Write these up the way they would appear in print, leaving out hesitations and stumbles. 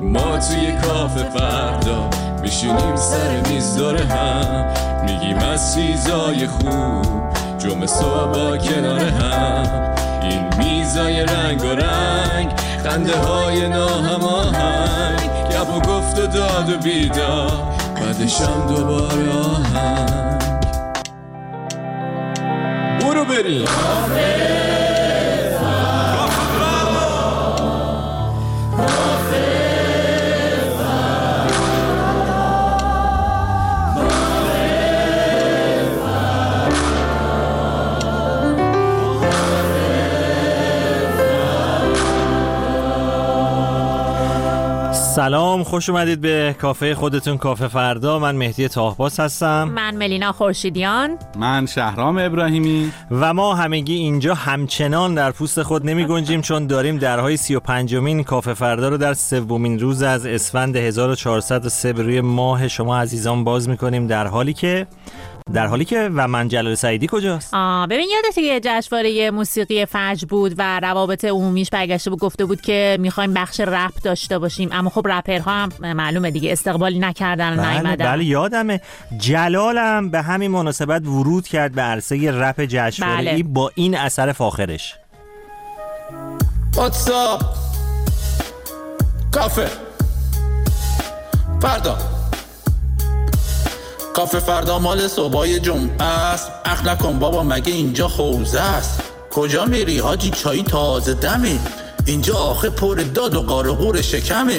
ما توی کافه فردا میشینیم سر میز دور هم، میگیم از چیزای خوب جمعه صبح کنار هم. این میزای رنگ و رنگ، خنده های ناهماهنگ، گپ و گفت و داد و بیدار، بعدشم دوباره آهنگ. برو بریم سلام، خوش اومدید به کافه خودتون، کافه فردا. من مهدی طاهباز هستم. من ملینا خورشیدیان. من شهرام ابراهیمی. و ما همگی اینجا همچنان در پوست خود نمی گنجیم، چون داریم درهای 35مین کافه فردا رو در سومین روز از اسفند 1403 روی ماه شما عزیزان باز میکنیم، در حالی که و من جلال سعیدی کجاست؟ ببین یادته که جشنواره موسیقی فجر بود و روابط عمومیش برگشته بود گفته بود که میخوایم بخش رپ داشته باشیم، اما خب رپرها هم معلومه دیگه استقبالی نکردن و نیومدن. بله یادمه. جلالم به همین مناسبت ورود کرد به عرصه رپ جشنواره‌ای با این اثر فاخرش. واتساپ کافه فردا، کافه فردا مال صبحای جمعه است. اخ نکن بابا، مگه اینجا حوزه است؟ کجا میری حاجی؟ چایی تازه دمه، اینجا آخه پر داد و قارقور شکمه.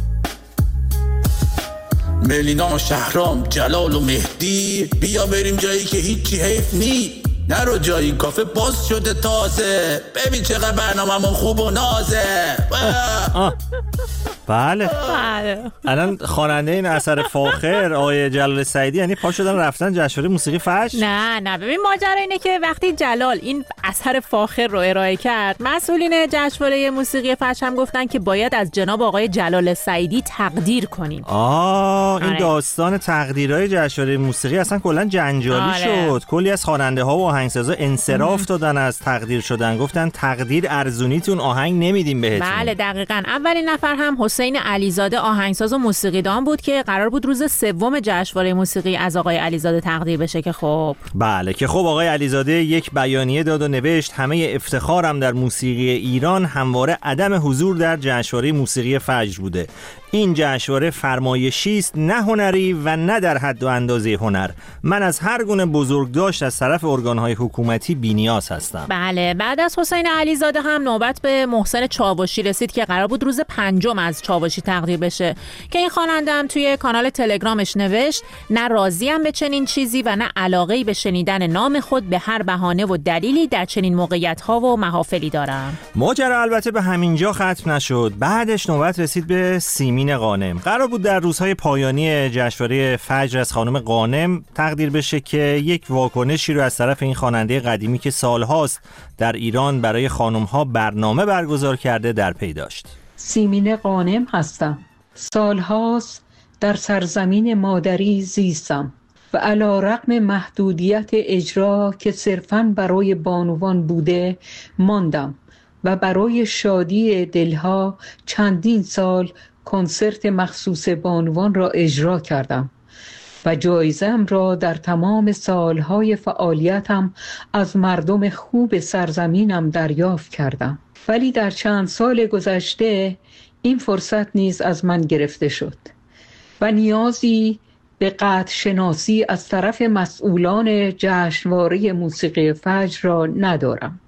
ملینا و شهرام، جلال و مهدی، بیا بریم جایی که هیچی حیف نی. نرو جایی، کافه باز شده تازه، ببین چقدر برنامه‌مون خوب و نازه. بله. الان خواننده این اثر فاخر آقای جلال سعیدی یعنی پا شدن رفتن جشنواره موسیقی فجر؟ نه ببین ماجرا اینه که وقتی جلال این اثر فاخر رو ارائه کرد، مسئولین جشنواره موسیقی فجر هم گفتن که باید از جناب آقای جلال سعیدی تقدیر کنیم. این داستان تقدیرهای جشنواره موسیقی اصلا کلا جنجالی شد. کلی از خواننده ها و آهنگسازا انصراف دادن از تقدیر شدن، گفتن تقدیر ارزونیتون، آهنگ نمیدیم بهتون. بله دقیقاً. اولین نفر هم حسین علیزاده آهنگساز و موسیقیدان بود که قرار بود روز سوم جشنواره موسیقی از آقای علیزاده تقدیر بشه که خب آقای علیزاده یک بیانیه داد و نوشت همه افتخارم در موسیقی ایران همواره عدم حضور در جشنواره موسیقی فجر بوده. این جشنواره فرمایشی است، نه هنری و نه در حد و اندازه هنر. من از هر گونه بزرگداشت از طرف ارگان‌های حکومتی بی‌نیاز هستم. بله. بعد از حسین علیزاده هم نوبت به محسن چاوشی رسید که قرار بود روز پنجم از چاوشی تقدیر بشه که این خواننده هم توی کانال تلگرامش نوشت نه راضیم به چنین چیزی و نه علاقه‌ای به شنیدن نام خود به هر بهانه و دلیلی در چنین موقعیت‌ها و محافلی دارم. ماجرا البته به همین جا ختم نشد. بعدش نوبت رسید به سیمین غانم. قرار بود در روزهای پایانی جشنواره فجر از خانم غانم تقدیر بشه که یک واکنشی رو از طرف این خواننده قدیمی که سالهاست در ایران برای خانم‌ها برنامه برگزار کرده در پی داشت. سیمین غانم هستم. سالهاست در سرزمین مادری زیستم و علی رغم محدودیت اجرا که صرفاً برای بانوان بوده ماندم و برای شادی دلها چندین سال کنسرت مخصوص بانوان را اجرا کردم و جایزه‌ام را در تمام سالهای فعالیتم از مردم خوب سرزمینم دریافت کردم. ولی در چند سال گذشته این فرصت نیز از من گرفته شد و نیازی به قطع شناسی از طرف مسئولان جشنواره موسیقی فجر را ندارم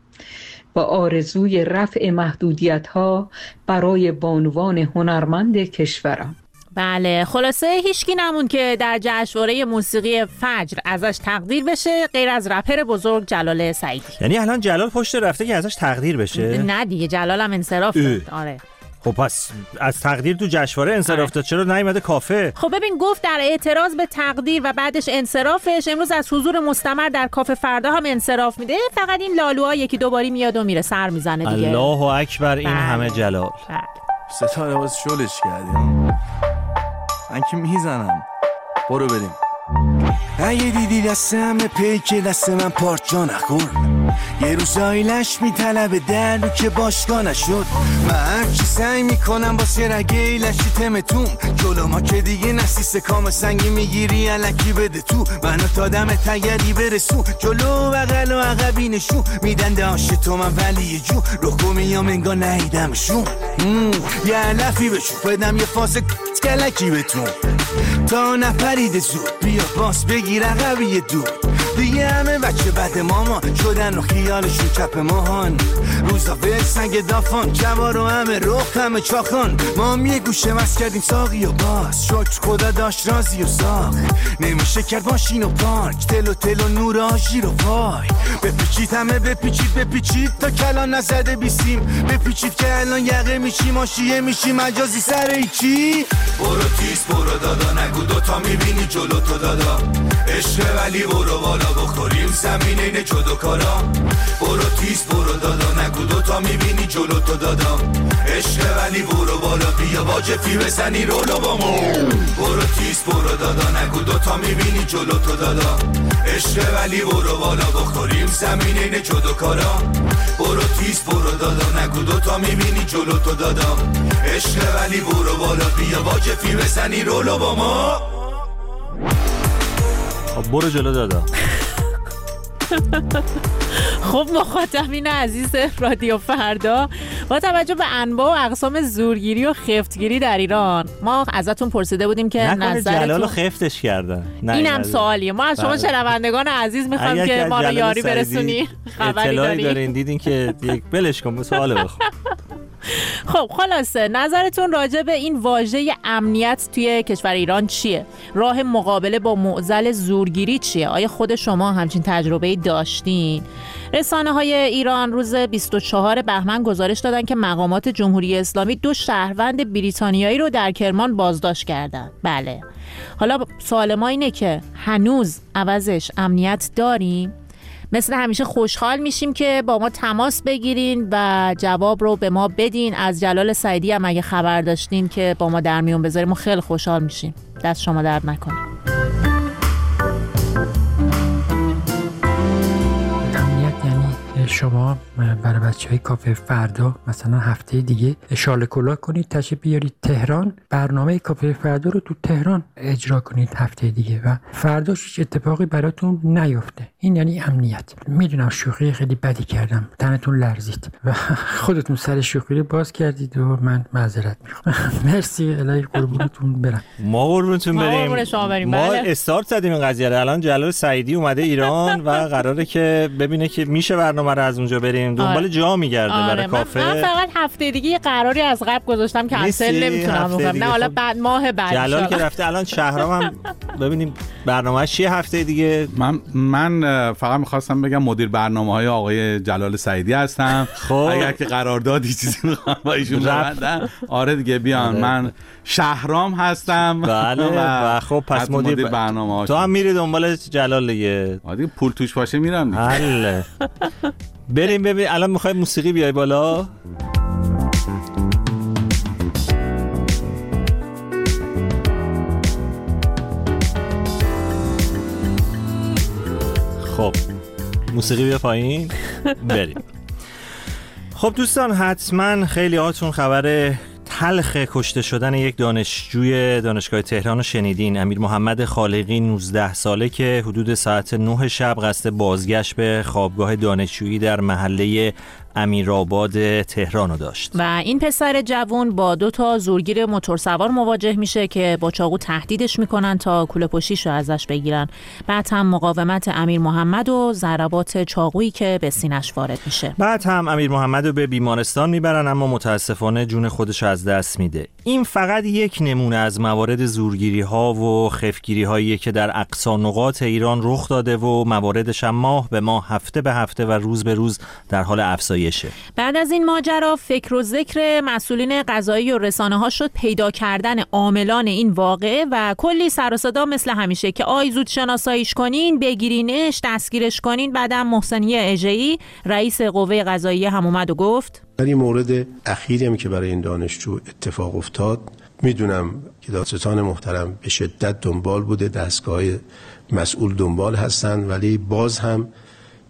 و آرزوی رفع محدودیت‌ها برای بانوان هنرمند کشورم. بله، خلاصه هیچکی نمون که در جشنواره موسیقی فجر ازش تقدیر بشه غیر از رپر بزرگ جلال سعیدی. یعنی الان جلال پشت رفته که ازش تقدیر بشه؟ نه دیگه، جلال هم انصراف داد. آره. خب پس از تقدیر تو جشنواره انصراف داد، چرا نیومده کافه؟ خب ببین گفت در اعتراض به تقدیر و بعدش انصرافش امروز از حضور مستمر در کافه فردا هم انصراف میده. فقط این لالوها یکی دو باری میاد و میره، سر میزنه دیگه. الله اکبر. این همه جلال. ستاره باز شلش کردیم. من که میزنم. برو بریم. اگه دیدی دست همه پیک دست من پارچا نخور، یه روزایی لش میطلبه دلو که باشگاه نشد. من هرچی سعی میکنم واسه رگه لشی تمتون جلو ما که دیگه نسیست کام سنگی میگیری علکی بده تو منو تا دم تگری برسون جلو بغل و عقبی نشون میدن داشت تو من ولی یه جو رخو میام انگار نهیدمشون. یه علفی بشون بدم یه فاس کلکی بتون تا نپرید زود بیا باس بگیر عقبی دور دیگه همه بچه بد ماما شدن و خیالشون چپ ماهان روزا به سنگ دافان جوار و همه رخ همه چاخان ما هم یه گوشه مست کردیم ساقی و باز شکر خدا داشت رازی و ساخ نمیشه کرد ماشین و پارک تلو نور آژیر و وای بپیچید همه بپیچید تا کلان نزده بیسیم بپیچید که الان یقه میشی ماشیه میشی مجازی سر ایچی برو تیز برو دادا نگو دوتا میبینی جلو تو دادا عشق ولی برو بالا بخوریم زمین اینه جدو کارا برو تیز برو دادا نگو دوتا میبینی جلو تو دادا عشق ولی برو بالا بیا با جفی بزنی رولو با ما برو تیز برو دادا نگو دوتا میبینی جلو تو دادا عشق ولی برو بالا بخوریم زمین اینه جدو کارا برو تیز برو دادا نگو دوتا میبینی جلو تو دادا عشق ولی برو بالا بیا با جفی بزنی رولو با ما برو جلو دادا. خب مخاطبین عزیز رادیو فردا، با توجه به انواع و اقسام زورگیری و خفتگیری در ایران ما ازتون پرسیده بودیم که نظرتون جلال خفتش کردن. اینم سوالیه. ما از شما شنوندگان عزیز میخوایم که ما رو یاری برسونی. خبری دارین دیدین که یک بلش کن سوال بخون. خب خلاصه نظرتون راجع به این واژه امنیت توی کشور ایران چیه؟ راه مقابله با معضل زورگیری چیه؟ آیا خود شما همچین تجربه‌ای داشتین؟ رسانه‌های ایران روز 24 بهمن گزارش دادن که مقامات جمهوری اسلامی 2 شهروند بریتانیایی رو در کرمان بازداشت کردن. بله. حالا سوال ما اینه که هنوز عوضش امنیت داریم؟ مثل همیشه خوشحال میشیم که با ما تماس بگیرین و جواب رو به ما بدین. از جلال سعیدی هم اگه خبر داشتین که با ما در میون بذاریم ما خیلی خوشحال میشیم. دست شما درد نکنه. شما برای بچهای کافه فردا مثلا هفته دیگه شال کلاه کنید تشریف بیارید تهران، برنامه کافه فردا رو تو تهران اجرا کنید هفته دیگه و فرداش هیچ اتفاقی براتون نیفته. این یعنی امنیت. میدونم شوخی خیلی بدی کردم، تنتون لرزید و خودتون سر شوخی رو باز کردید و من معذرت میخوام. مرسی. الهی قربونتون برم. ما قربونتون بریم. ما استارت زدیم این قضیه رو. الان جلال سعیدی اومده ایران و قراره که ببینه که میشه برنامه رو از اونجا بریم دنبال جا میگرده برای کافه. من فقط هفته دیگه یه قراری از قبل گذاشتم که کنسل نمیتونم بکنم. نه حالا بعد ماه بعد جلال که رفته. الان شهرام هم ببینیم برنامه‌اش چیه هفته دیگه. من فقط می‌خواستم بگم مدیر برنامه‌های آقای جلال سعیدی هستم. خب اگر که قراردادی چیزی می‌خوام با ایشون ببندم آره دیگه بیان. من شهرام هستم. بله و خب پس مدیر برنامه‌ها تو هم میری دنبال جلال دیگه. دیگه پول توش باشه میرم دیگه. حله. بریم ببین الان میخوای موسیقی بیای بالا. خب موسیقی بیا پایین. بریم. خب دوستان حتما خیلی هاتون خبر تلخ کشته شدن یک دانشجوی دانشگاه تهران رو شنیدین. امیر محمد خالقی 19 ساله که حدود ساعت 9 شب قصد بازگشت به خوابگاه دانشجویی در محله امیرآباد تهران رو داشت و این پسر جوان با 2 زورگیر موتورسوار مواجه میشه که با چاقو تهدیدش میکنن تا کوله پشتیش رو ازش بگیرن. بعد هم مقاومت امیر محمد و ضربات چاقویی که به سینش وارد میشه. بعد هم امیر محمد رو به بیمارستان میبرن اما متاسفانه جون خودش از دست میده. این فقط یک نمونه از موارد زورگیری ها و خفتگیری هایی که در اقصا نقاط ایران رخ داده و مواردش هم ماه به ماه هفته به هفته و روز به روز در حال افزایشه. بعد از این ماجرا فکر و ذکر مسئولین قضایی و رسانه ها شد پیدا کردن عاملان این واقعه و کلی سر و صدا مثل همیشه که آی زود شناساییش کنین، بگیرینش، دستگیرش کنین. بعدم محسنیه اژه‌ای رئیس قوه قضاییه هم اومد و گفت در این مورد اخیری هم که برای این دانشجو اتفاق افتاد میدونم که دادستان محترم به شدت دنبال بوده، دستگاه مسئول دنبال هستن، ولی باز هم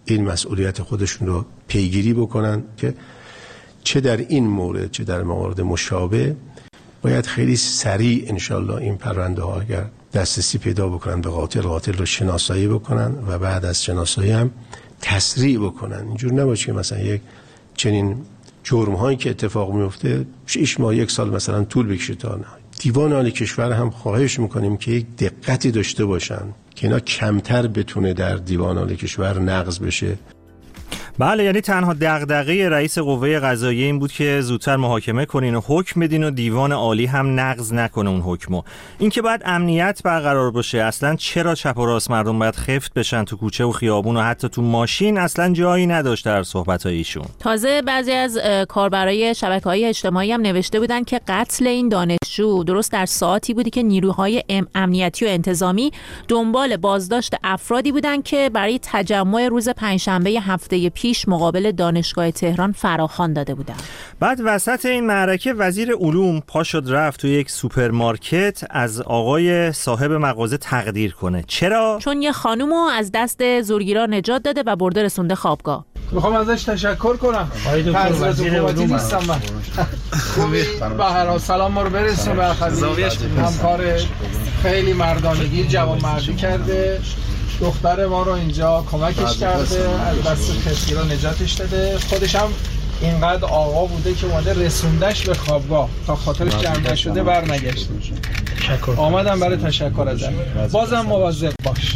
این مسئولیت خودشون رو پیگیری بکنن که چه در این مورد چه در موارد مشابه باید خیلی سریع انشالله این پرونده ها اگر دسترسی پیدا بکنن به قاتل رو شناسایی بکنن و بعد از شناسایی هم تسریع بکنن. اینجور نباشه که مثلا یک چنین جرم هایی که اتفاق میفته 6 ماه 1 سال مثلا طول بکشه تا نه. دیوان عالی کشور هم خواهش میکنیم که یک دقتی داشته باشن که اینا کمتر بتونه در دیوان عالی کشور نقض بشه. بله، یعنی تنها دغدغه رئیس قوه قضاییه این بود که زودتر محاکمه کنین و حکم بدین و دیوان عالی هم نقض نکنه اون حکمو. این که باید امنیت برقرار باشه، اصلا چرا چپ و راست مردم باید خفت بشن تو کوچه و خیابون و حتی تو ماشین، اصلا جایی نداشت در صحبت‌های ایشون. تازه بعضی از کاربرای شبکه‌های اجتماعی هم نوشته بودن که قتل این دانشجو درست در ساعتی بودی که نیروهای امنیتی و انتظامی دنبال بازداشت افرادی بودن که برای تجمع روز پنجشنبه هفته پیش مقابل دانشگاه تهران فراخوان داده بودن. بعد وسط این معرکه وزیر علوم پا شد رفت تو یک سوپرمارکت از آقای صاحب مغازه تقدیر کنه. چرا؟ چون یه خانومو از دست زورگیرا نجات داده و برده رسونده خوابگاه. میخوام ازش تشکر کنم. وزیر علوم نیستم من. خوبی؟ به هر حال سلام ما رو برسون به همکار خیلی مردانگی جوان مردی کرده. دختر ما رو اینجا کمکش کرده، از دست خسیرا نجاتش داده. خودش هم اینقدر آقا بوده که اومده رسوندش به خوابگاه تا خاطرش جمع نشده برنگشته. آمدم برای تشکر ازت. بازم مواظب باش.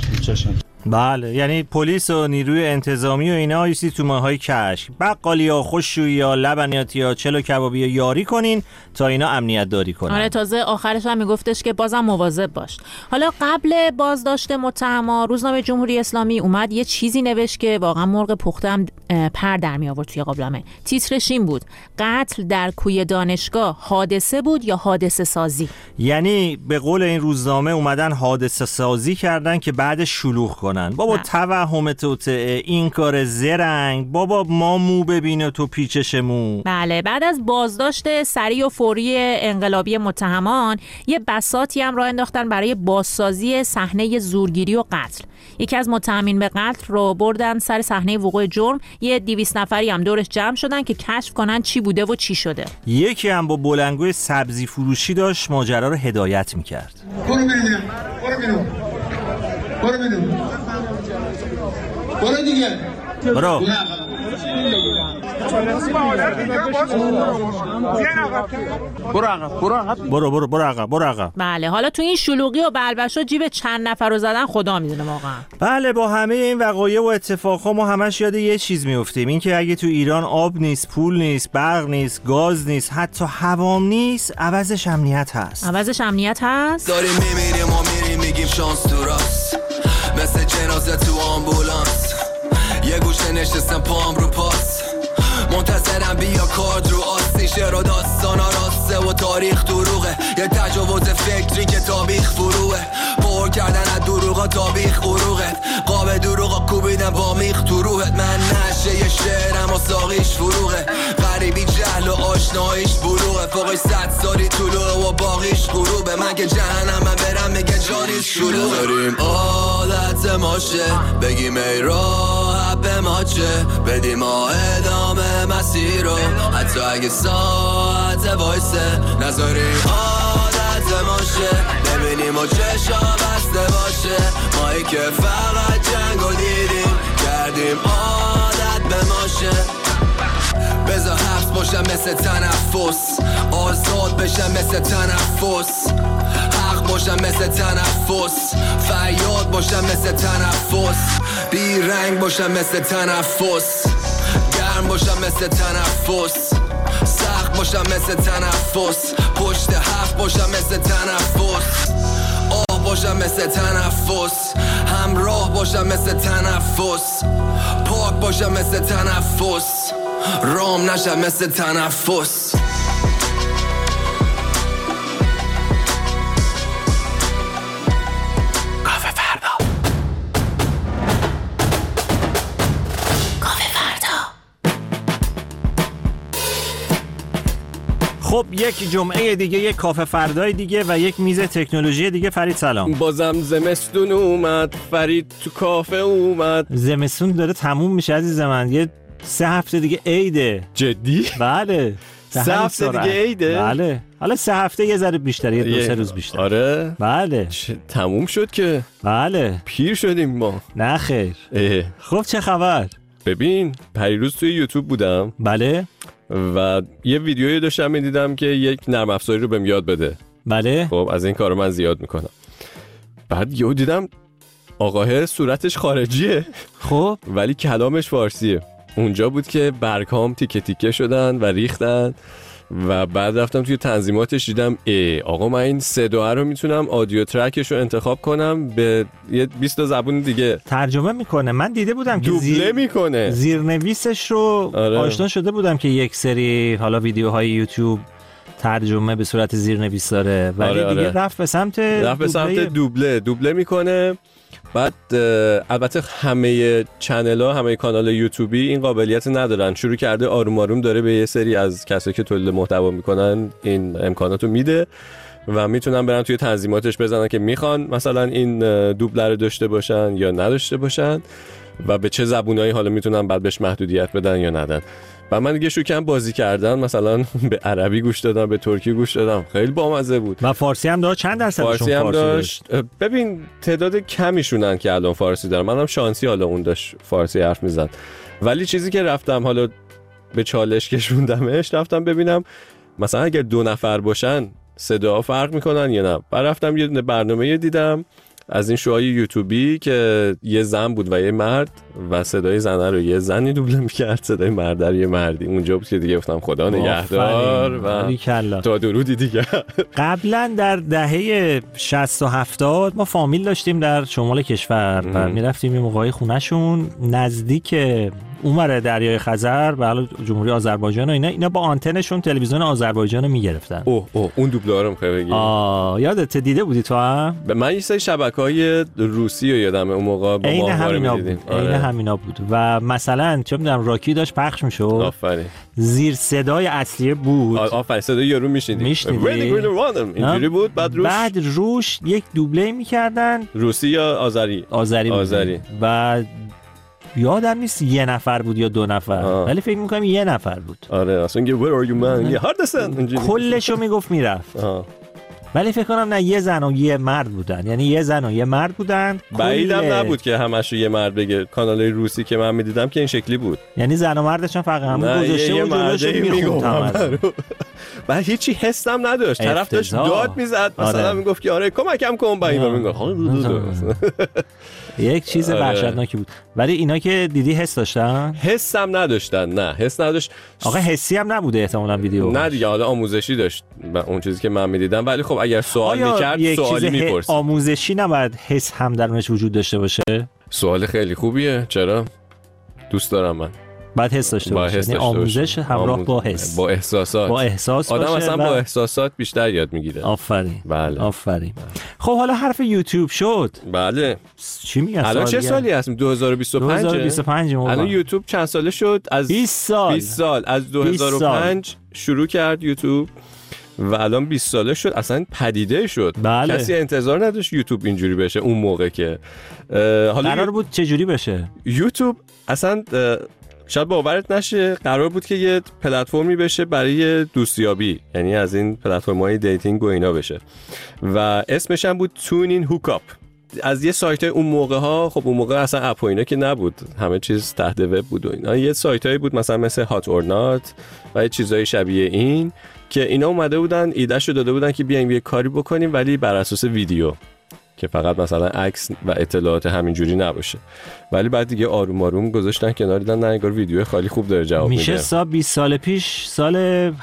بله، یعنی پلیس و نیروی انتظامی و اینا ایستی تو ماهای کشک، بقالیا، خوشوییا، لبنیاتیا، چلو کبابی یاری کنین تا اینا امنیت داری کنن. آره، تازه آخرش هم میگفتش که بازم مواظب باش. حالا قبل بازداشت متهما روزنامه جمهوری اسلامی اومد یه چیزی نوشت که واقعا مرغ پخته هم پر در می آورد توی قابلمه. تیترش این بود: قتل در کوی دانشگاه حادثه بود یا حادثه سازی؟ یعنی به قول این روزنامه اومدن حادثه سازی کردن که بعد شلوغ کنن. بابا توهم توته، این کار زرنگ، بابا ما مو ببینه تو پیچش مو. بله، بعد از بازداشت سریع و فوری انقلابی متهمان یه بساطی هم راه انداختن برای بازسازی صحنه زورگیری و قتل. یکی از متهمین به قتل رو بردن سر صحنه وقوع جرم، یه 200 نفری هم دورش جمع شدن که کشف کنن چی بوده و چی شده. یکی هم با بلندگوی سبزی فروشی داشت ماجرا رو هدایت می‌کرد. برو دیگه. برو. برو عقب. بله، حالا تو این شلوغی و بلبشو جیب چند نفر رو زدن خدا میدونه واقعا. بله، با همه این وقایع و اتفاقها ما همش یاد یه چیز میافتیم، این که اگه تو ایران آب نیست، پول نیست، برق نیست، گاز نیست، حتی هوام نیست، عوضش امنیت هست. داریم میمیریم و میریم میگیم شانس تو راست، مثل جنازه تو آمبولانس. یه گوشه نشستم پام رو پاس، منتظرم بیا کارد رو آستی. شعر و داستانا راسته و تاریخ دروغه، یه تجاوز فکری که تابیخ فروه. پر کردن از دروغا تابیخ غروغت، قاب دروغا کوبیدن با میخ تو روحت. من نشه یه شعرم و ساقیش فروغه، غریبی جهل و آشناییش بلوغه. فوقش 100 سالی طلوعه و باقیش غروبه. من که جهنمم برم میگه جانیش شلوغه. داریم عادت ماشه بگیم ای راحت به ما چه، بدیم ما ادامه مسیر رو حتی اگه ساعت وایسه. نذاریم عادت ماشه ببینیم و چشا بسته باشه. مایی که فقط جنگو دیدیم کردیم عادت به ماشه. بذار حبس باشم مثل تنفس، آزاد بشم مثل تنفس. حق باشم مثل تنفس، فریاد باشم مثل تنفس. بی رنگ باشم مثل تنفس، گرم باشم مثل تنفس. سخت باشم مثل تنفس، پشت حرف باشم مثل تنفس. آه باشم مثل تنفس، همراه باشم مثل تنفس. پاک باشم مثل تنفس، رام نشم مثل تنفس. خب یک جمعه دیگه، یک کافه فردای دیگه و یک میز تکنولوژی دیگه. فرید سلام. بازم زمستون اومد، فرید تو کافه اومد. زمستون داره تموم میشه عزیز من، یه 3 هفته دیگه عیده. جدی؟ بله 3 هفته دیگه عیده؟ بله حالا 3 هفته یه ذره بیشتر، یه 2-3 روز بیشتر. آره بله تموم شد که. بله پیر شدیم ما. نه خیر. خب چه خبر؟ ببین پریروز توی یوتیوب بودم. بله. و یه ویدیویی داشتم میدیدم که یک نرم افزاری رو بهم یاد بده. بله. خب از این کارو من زیاد میکنم. بعد یهو دیدم آقاه صورتش خارجیه، خب ولی کلامش فارسیه. اونجا بود که برگام تیکه تیکه شدن و ریختن و بعد رفتم توی تنظیماتش دیدم آقا من این صدا رو میتونم آدیو ترکش رو انتخاب کنم به یه 20 زبون دیگه ترجمه میکنه. من دیده بودم که دوبله میکنه، زیرنویسش رو آشنا شده بودم که یک سری حالا ویدیوهای یوتیوب ترجمه به صورت زیرنویس داره، ولی دیگه رفت به سمت دوبله میکنه. بعد البته همه چنل‌ها، همه کانال یوتیوبی این قابلیت ندارن. شروع کرده آروم آروم داره به یه سری از کسایی که تولید محتوا میکنن این امکاناتو میده و میتونن برن توی تنظیماتش بزنن که میخوان مثلا این دوبله رو داشته باشن یا نداشته باشن و به چه زبونایی حالا میتونن بعد بهش محدودیت بدن یا ندن. و من دیگه شروع کردم بازی کردن، مثلا به عربی گوش دادم، به ترکی گوش دادم، خیلی بامزه بود. و فارسی هم داشت. چند درصدشون فارسی هم داشت؟ ببین تعداد کمیشونن که الان فارسی دارم. منم شانسی حالا اون داشت فارسی حرف میزد، ولی چیزی که رفتم حالا به چالش کشوندمش، رفتم ببینم مثلا اگر 2 نفر باشن صدا فرق میکنن یا نه. بعد رفتم یه برنامه دیدم از این شوهای یوتیوبی که یه زن بود و یه مرد و صدای زنه رو یه زنی دوبله میکرد، صدای مرد رو یه مردی. اونجا بود که دیگه گفتم خدا نگهدار و تا درودی دیگه. قبلا در دهه 60 و 70 ما فامیل داشتیم در شمال کشور و میرفتیم یه موقعی خونهشون نزدیک اونور دریای خزر و حالا جمهوری آذربایجان و اینا با آنتنشون تلویزیون آذربایجان رو میگرفتن. اون دوبله رو میخوای بگی؟ یادت دیده بودی تو هم؟ من یه سری شبکه‌های روسی رو یادمه اون موقع با ماهواره می‌دیدیم. عین همینا بود و مثلا چه می‌دونم راکی داشت پخش می‌شد. آفرین. زیر صدای اصلی بود. آفرین صدای یارو میشنیدی. اینجوری بود. بعد روش یک دوبله می‌کردن. روسی یا آذری. و یادم نیست یه نفر بود یا 2 نفر، ولی فکر می‌کنم یه نفر بود. آره اصلا میگه where are you man یه هاردسن کلشو میگفت میرفت. ولی فکر کنم نه یه زن و یه مرد بودن، یعنی یه زن و یه مرد بودن. بعیدم نبود که همشو یه مرد بگه. کانالای روسی که من میدیدم که این شکلی بود، یعنی زن و مردشون فرق همون گذاشته و جلوشو میخوند. بعد هیچی حسم نداشت. طرف داشت داد میزد مثلا میگفت که آره کمکم کن با این میگفت. یک چیز وحشتناکی بود. ولی اینا که دیدی حس داشتن؟ حسم نداشتن. نه حس نداشت. آقا حسی هم نبوده احتمالاً ویدیو. نه دیگه حالا آموزشی داشت اون چیزی که من میدیدم. ولی خب اگر سوال میکرد سوالی میپرسید. آموزشی نباید حس هم درونش وجود داشته باشه؟ سوال خیلی خوبیه. چرا؟ دوست دارم من. بعد حس داشته باشه. یعنی آموزش همراه با حس، با احساسات. با احساس آدم اصلا با احساسات بیشتر یاد میگیره. آفرین. بله. آفرین. خب حالا حرف یوتیوب شد. بله. چی میگن؟ الان چه سالی هستیم؟ 2025. الان یوتیوب چند ساله شد؟ از 20 سال. از 2005 شروع کرد یوتیوب و الان 20 ساله شد. اصلا پدیده شد. بله. کسی انتظار نداشت یوتیوب اینجوری بشه اون موقع که حالا قرار بود چه جوری بشه. یوتیوب اصلا شاید باورت نشه قرار بود که یه پلتفرمی بشه برای دوستیابی، یعنی از این پلتفرم‌های دیتینگ و اینا بشه و اسمش هم بود تونین هوکاپ. از یه سایت اون موقع ها، خب اون موقع اصلا اپ و اینا که نبود، همه چیز تحت وب بود و اینا. یه سایتایی بود مثلا مثل هات اور نات و یه چیزای شبیه این که اینا اومده بودن ایدهشو داده بودن که بیایم یه کاری بکنیم ولی بر اساس ویدیو، که فقط مثلا عکس و اطلاعات همینجوری نباشه. ولی بعد دیگه آروم آروم گذاشتن کنار، دیدن نه انگار ویدیو خالی خوب داره جواب میده. میشه 20 سال پیش، سال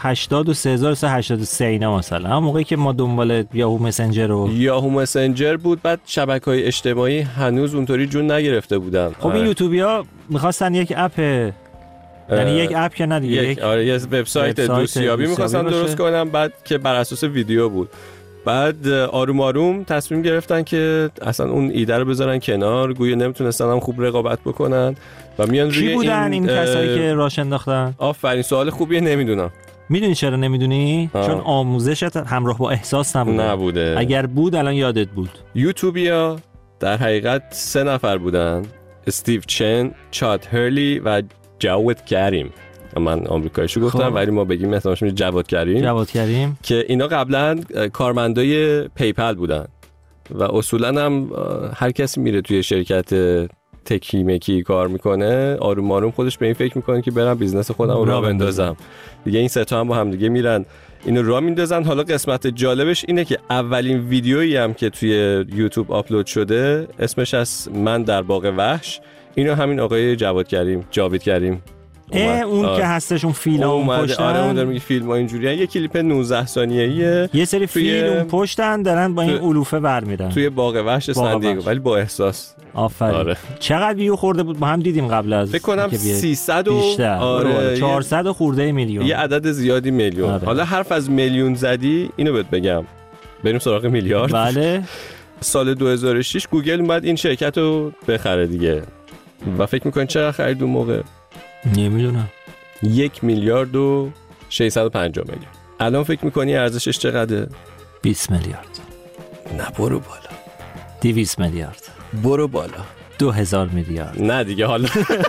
83 اینا مثلا، هم موقعی که ما دنبال یاهو مسنجر بود. بعد شبکه‌های اجتماعی هنوز اونطوری جون نگرفته بودن. خب این یوتیوبیا می‌خواستن یک اپ، یعنی یک اپ که نه دیگه، یه وبسایت دوستیابی می‌خواستن درست کنن، بعد که بر اساس ویدیو بود. بعد آروم آروم تصمیم گرفتن که اصلا اون ایده رو بذارن کنار، گویا نمیتونستن هم خوب رقابت بکنن و میان روی کی بودن این کسایی که راش انداختن؟ آفرین، سوال خوبیه، نمیدونم. میدونی چرا نمیدونی؟ چون آموزشت همراه با احساس نبوده. اگر بود الان یادت بود. یوتیوبیا در حقیقت 3 نفر بودن: استیو چن، چاد هرلی و جاوید کریم. من آمریکاییشو گفتم ولی ما بگیم مثلا جواد کریم که اینا قبلا کارمندای پیپل بودن و اصولا هم هر کسی میره توی شرکت تکی مکی کار میکنه آروم آروم خودش به این فکر میکنه که برم بیزنس خودم رو راه بندازم دیگه. این سه تا هم با هم دیگه میرن اینو راه میندازن. حالا قسمت جالبش اینه که اولین ویدیویی هم که توی یوتیوب آپلود شده اسمش از من در باغ وحش، اینو همین آقای جاوید کریم اون که هستش اون فیلم اون پشتن. آره اون داره میگه فیلم ها اینجوریه. یه کلیپ 19 ثانیه‌ایه، یه سری فیلم پشتن دارن با این علوفه برمیرن توی باغ وحش سندیگو ولی با احساس. آفرین. آره. چقدر ویو خورده بود؟ ما هم دیدیم قبل از فکر کنم 300 آره 400 خورده میلیون، یه عدد زیادی میلیون. آره. حالا حرف از میلیون زدی، اینو بهت بگم بریم سراغ میلیارد. بله. سال 2006 گوگل اومد این شرکت رو بخره دیگه و فکر می‌کنید چقدر خرید اون موقع؟ نمیدونم. 1 میلیارد و 650 میلیون. الان فکر میکنی ارزشش چقدره؟ 20 میلیارد. نه برو بالا. 200 میلیارد. برو بالا. 2000 میلیارد. نه دیگه حالا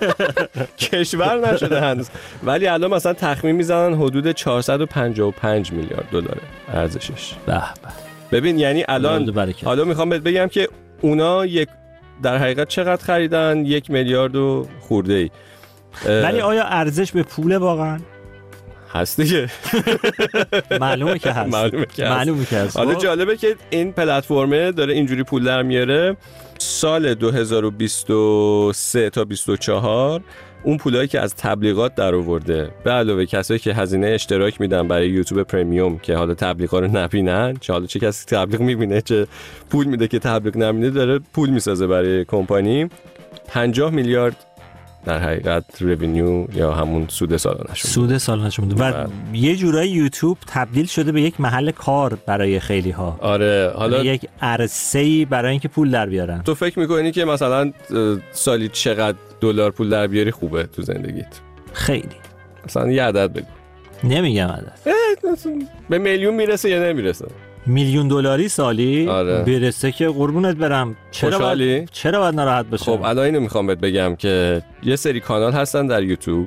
کشور نشده هنوز ولی الان مثلا تخمین میزنن حدود 455 میلیارد دلار ارزشش. به به. ببین یعنی الان حالا میخوام بهت بگم که اونا در حقیقت چقدر خریدن؟ 1 میلیارد و خورده ای. ولی آیا ارزش به پوله واقعا؟ هست دیگه. معلومه که هست. حالا جالبه که این پلتفرمه داره اینجوری پول در میاره. سال 2023 تا 24 اون پولایی که از تبلیغات در آورده به علاوه کسایی که هزینه اشتراک میدن برای یوتیوب پرمیوم که حالا تبلیغات رو نبینن، چه حالا چه کسی تبلیغ میبینه چه پول میده که تبلیغ نبینه، داره پول میسازه برای کمپانی. 50 میلیارد در حقیقت رونیو یا همون سود سالانه‌شون بوده. و یه جورایی یوتیوب تبدیل شده به یک محل کار برای خیلی ها. آره حالا یک عرصه‌ای برای اینکه پول در بیارن. تو فکر می‌کنی که مثلا سالی چقدر دلار پول در بیاری خوبه تو زندگیت؟ خیلی. مثلا یه عدد بگو. نمیگم عدد. به میلیون میرسه یا نمیرسه؟ میلیون دلاری سالی؟ آره. برسه که قربونت برم. چرا باید ناراحت باشم؟ خب الان اینو میخوام بهت بگم که یه سری کانال هستن در یوتیوب،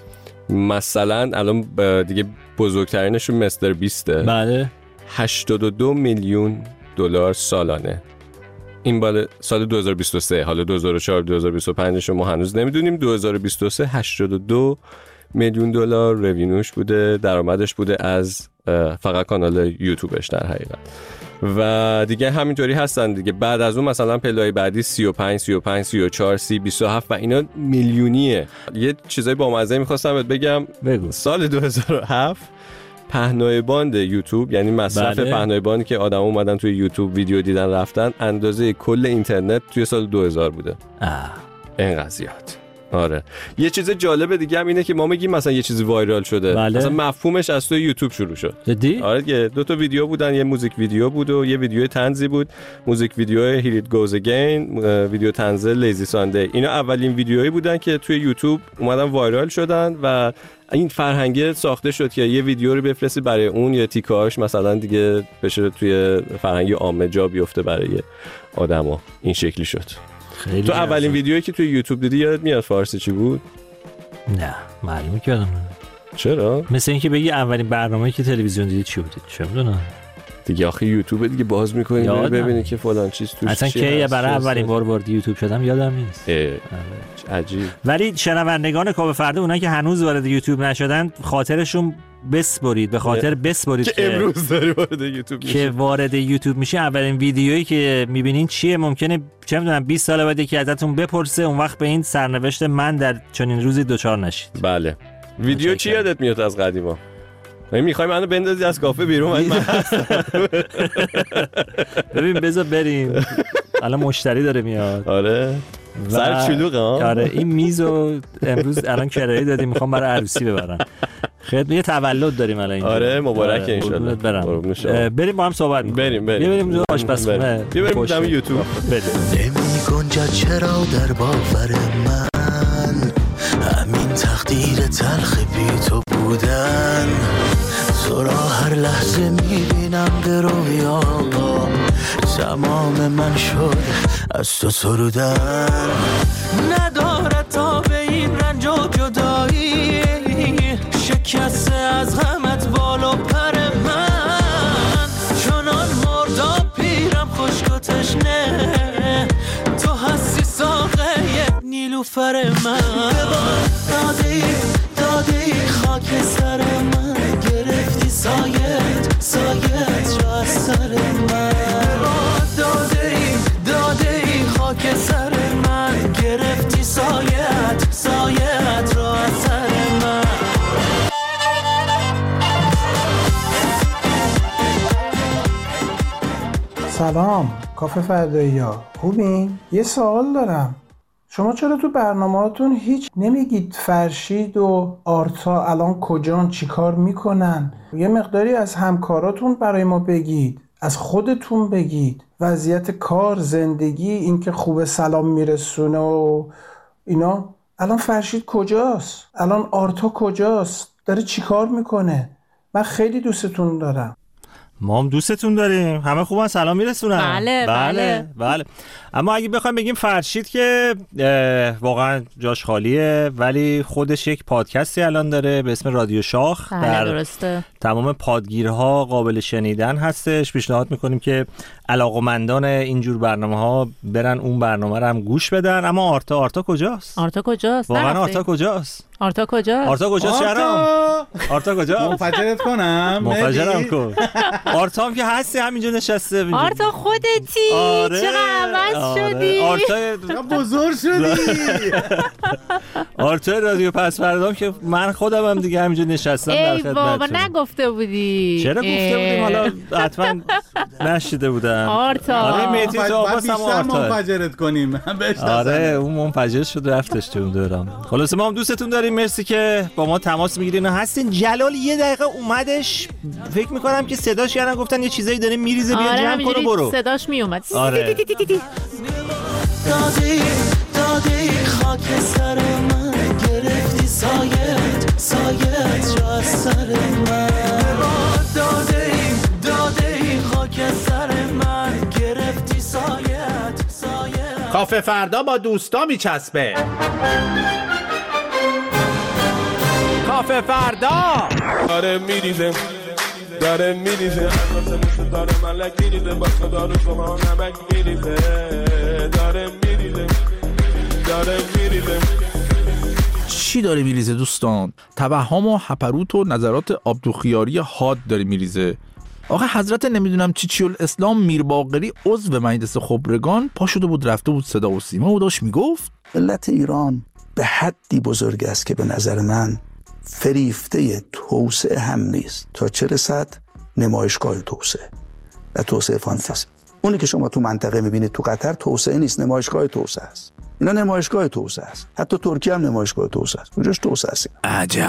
مثلا الان دیگه بزرگترینشون مستر بیسته. بله. 82 میلیون دلار سالانه. این بالا سال 2023. حالا 2004 2025 ما هنوز نمیدونیم. 2023 82 میلیون دلار رونیوش بوده، درآمدش بوده از فقط کانال یوتیوبش در حقیقت. و دیگه همینطوری هستن دیگه. بعد از اون مثلا پلای بعدی 35 34 30 27 و اینا میلیونیه. یه چیزای بامزه می‌خواستم بهت بگم. بگو. سال 2007 پهنای باند یوتیوب، یعنی مصرف پهنای باندی که آدما اومدن توی یوتیوب ویدیو دیدن رفتن، اندازه کل اینترنت توی سال 2000 بوده. اینقدر زیاد. آره. یه چیز جالب دیگه هم اینه که ما میگیم مثلا یه چیزی وایرال شده. بله. مثلا مفهومش از توی یوتیوب شروع شد. جدی؟ آره، 2 تا ویدیو بودن، یه موزیک ویدیو بود و یه ویدیو طنزی بود. موزیک ویدیو Here It Goes Again، ویدیو طنز لیزی ساندی. اینا اولین ویدیوهایی بودن که توی یوتیوب اومدن وایرال شدن و این فرهنگه ساخته شد که یه ویدیو رو بفرستی برای اون یا تیکاش مثلا دیگه بشه توی فرهنگ عامه جا بیفته برای آدما. این شکلی شد. تو اولین ویدیویی که توی یوتیوب دیدی یادت میاد فارسی چی بود؟ نه معلومه که یادم نمیاد. چرا؟ مثل اینکه بگی اولین برنامه‌ای که تلویزیون دیدی چی بود؟ چه میدونم دیگه. آخه یوتیوب دیگه باز می‌کنی ببینی که فلان چیز توش اصلا که برای اولین بار وارد یوتیوب شدم یادم نیست. عجیب. ولی شنوندگان کاوه فردا، اونایی که هنوز وارد یوتیوب نشدن، خاطرشون بسپرید، به خاطر بسپرید که امروز داری وارد یوتیوب میشی. که وارد یوتیوب میشی اولین ویدیویی که میبینین چیه؟ ممکنه چه میدونم 20 سال بعد یکی ازتون بپرسه، اون وقت به این سرنوشت من در چنین روزی دوچار نشید. بله. ویدیو چی یادت میاد از قدیما؟ میخوای منو بندازی از کافه بیرون؟ من هستم. ببین بذار بریم، الان مشتری داره میاد. آره سر چلوقه ها. آره این میزو امروز الان کرایه دادیم، میخوام برای عروسی ببرن. خیلی یه تولد داریم الان اینجا. آره مبارک ان شاء الله. بریم با هم صحبت کنیم. بریم تو آشپزخونه. بریم دم یوتیوب. نمی‌گنجد چرا در باور من همین تقدیر تلخ بی تو بودن. تو را هر لحظه میبینم به رویا، تمام من شد از تو سرودن. نداره تا به این رنج و جدایی، شکسته از غمت بالا پر من. چنان مرداب پیرم خشک و تشنه، تو هستی ساقه نیلوفر من. دادی خاک سر من، گرفتی سایت را از سر من. دادی خاک سر من، گرفتی سایت را از سر من. سلام کافه فردایی‌ها، خوبین؟ یه سوال دارم، شما چرا تو برنامه‌هاتون هیچ نمیگید فرشید و آرتا الان کجان، چیکار میکنن؟ یه مقداری از همکاراتون برای ما بگید، از خودتون بگید، وضعیت کار، زندگی، اینکه خوب سلام میرسونه و اینا. الان فرشید کجاست؟ الان آرتا کجاست؟ داره چیکار میکنه؟ من خیلی دوستتون دارم. ما هم دوستتون داریم، همه خوبن، سلام میرسونن. بله. اما اگه بخوایم بگیم فرشید که واقعا جاش خالیه، ولی خودش یک پادکستی الان داره به اسم رادیو شاخ. در درسته. تمام پادگیرها قابل شنیدن هستش. پیشنهاد میکنیم که علاقمندان اینجور برنامه‌ها برن اون برنامه رو هم گوش بدن. اما آرتا کجاست؟ واقعا آرتا کجاست؟ آرتا کجاست شهرام؟ آرتا کجاست؟ منفجرت کنم؟ منفجرم کن. آرتا هم که هستی همینجا نشسته. آرتا خودتی؟ چقدر عوض شدی؟ آرتا بزرگ شدی. آرتا رادیو پس فردام که من خودم هم دیگه همینجا نشستم در خدمتتون. ای بابا نگفته بودی. چرا گفته بودیم؟ حالا حتما نشیده بودم. آرتا آره مهدی تو آباس هم آرتا منفجرت کنیم. آره اون منفجر شد رفتش تو اون دوران. خلاص ما هم دوستتون داریم، مرسی که با ما تماس میگیرین و هستین. جلال یه دقیقه اومدش، فکر میکنم که صداش کردن گفتن یه چیزایی داره میریزه، بیا جمع کن و برو. صداش میومد. آره. دادی خاک سر من، گرفتی سایت را از سر من. دادی خاک سر من، گرفتی سایت. کافه فردا با دوستا میچسبه. کافه فردا داره میریزه داره ملک میریزه، با صدا رو شما نمک میریزه. داره میریزه. چی داره میریزه دوستان؟ توهم و هپروت و نظرات عبدالخیاری حاد داره میریزه. آقا حضرت نمیدونم چی الاسلام میر باقری عضو مجلس خبرگان پا شده بود رفته بود صدا و سیما و داشت میگفت ملت ایران به حدی بزرگ است که به نظر من فریفته توسعه هم نیست تا چه رسد نمایشگاه توسعه و توسعه فانتزی. اونی که شما تو منطقه میبینید تو قطر توسعه نیست، نمایشگاه توسعه است. اینا نمایشگاه توسعه است. حتی ترکیه هم نمایشگاه توسعه است. اونجاش توسعه است. عجب.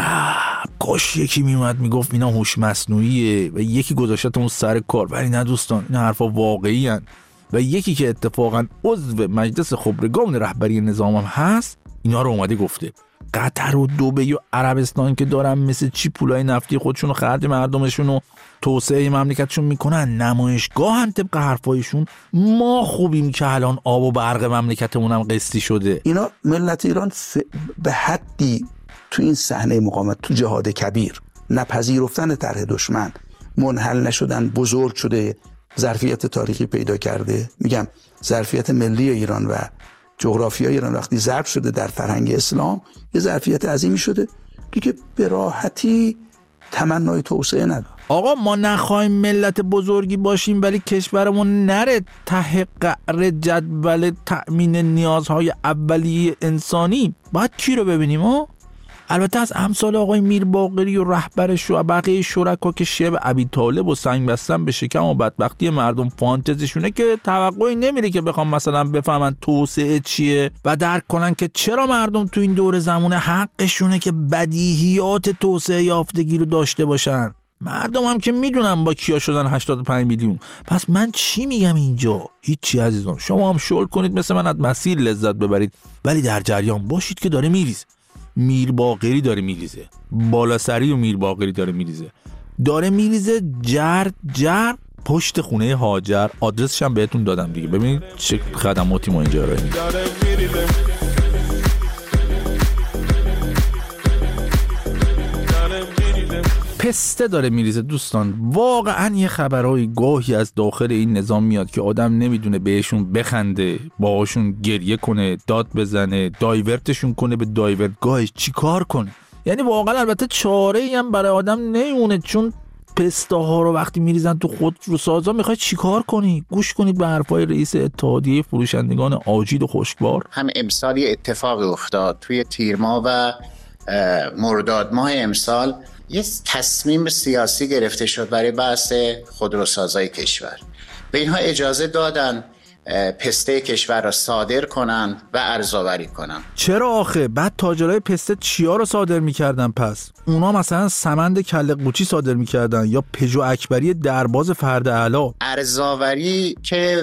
کاش یکی میومد میگفت اینا هوش مصنوعیه و یکی گذاشتمون سر کار. ولی نه دوستان، این حرفا واقعی ان. و یکی که اتفاقا عضو مجلس خبرگان رهبری نظام هم هست اینا رو اومده گفته قطر و دبی و عربستان که دارن مثل چی پولای نفتی خودشون رو خرج مردمشون و توسعه مملکتشون میکنن، نمایشگاهن طبق حرفایشون. ما خوبیم که الان آب و برق مملکتمون هم قسطی شده. اینا ملت ایران به حدی تو این صحنه مقاومت، تو جهاد کبیر، نپذیرفتن طرح دشمن، منحل نشدن، بزرگ شده، ظرفیت تاریخی پیدا کرده. میگم ظرفیت ملی ایران و جغرافیای ایران وقتی ضرب شده در فرهنگ اسلام، یه ظرفیت عظیمی شده که به راحتی تمنای توسعه نداره. آقا ما نخواهیم ملت بزرگی باشیم ولی کشورمون نره ته قعر جدول تأمین نیازهای اولیه انسانی. باید کی رو ببینیم؟ البته از امثال آقای میر باقری و رهبرش و بقیه شرکا که شب ابی طالب و سنگ بستن به شکم و بدبختی مردم فانتزیشونه که توقعی نمیره که بخوام مثلا بفهمن توسعه چیه و درک کنن که چرا مردم تو این دور زمان حقشونه که بدیهیات توسعه یافتگی رو داشته باشن. مردم هم که میدونن با کیا شدن 85 میلیون. پس من چی میگم اینجا؟ هیچی عزیزان، شما هم شل کنید مثل من از مسیر لذت ببرید، ولی در جریان باشید که داره میریزه. میر باقری داره میریزه، بالاسری و میر باقری داره میریزه. داره میریزه جر پشت خونه هاجر. آدرسش هم بهتون دادم دیگه، ببینید چه خدماتی ما اینجا ارائه میدیم. پسته داره میریزه دوستان. واقعا یه خبرهای گاهی از داخل این نظام میاد که آدم نمیدونه بهشون بخنده، باهاشون گریه کنه، داد بزنه، دایورتشون کنه به دایورتگاهش، چی کار کنه. یعنی واقعا البته چاره‌ای هم برای آدم نمیمونه، چون پسته ها رو وقتی میریزن تو خودروسازا میخوای چیکار کنی؟ گوش کنید به حرفای رئیس اتحادیه فروشندگان آجیل و خشکبار. هم امسال یه اتفاق افتاد توی تیر ماه و مرداد ماه امسال، یه تصمیم سیاسی گرفته شد برای بحث خودروسازای کشور. به اینها اجازه دادن پسته کشور را صادر کنن و ارزآوری کنن. چرا آخه؟ بعد تاجرای پسته چیا رو صادر میکردن پس؟ اونا مثلا سمند کله قوچی صادر میکردن یا پژو اکبری درباز فرد اعلی. ارزآوری که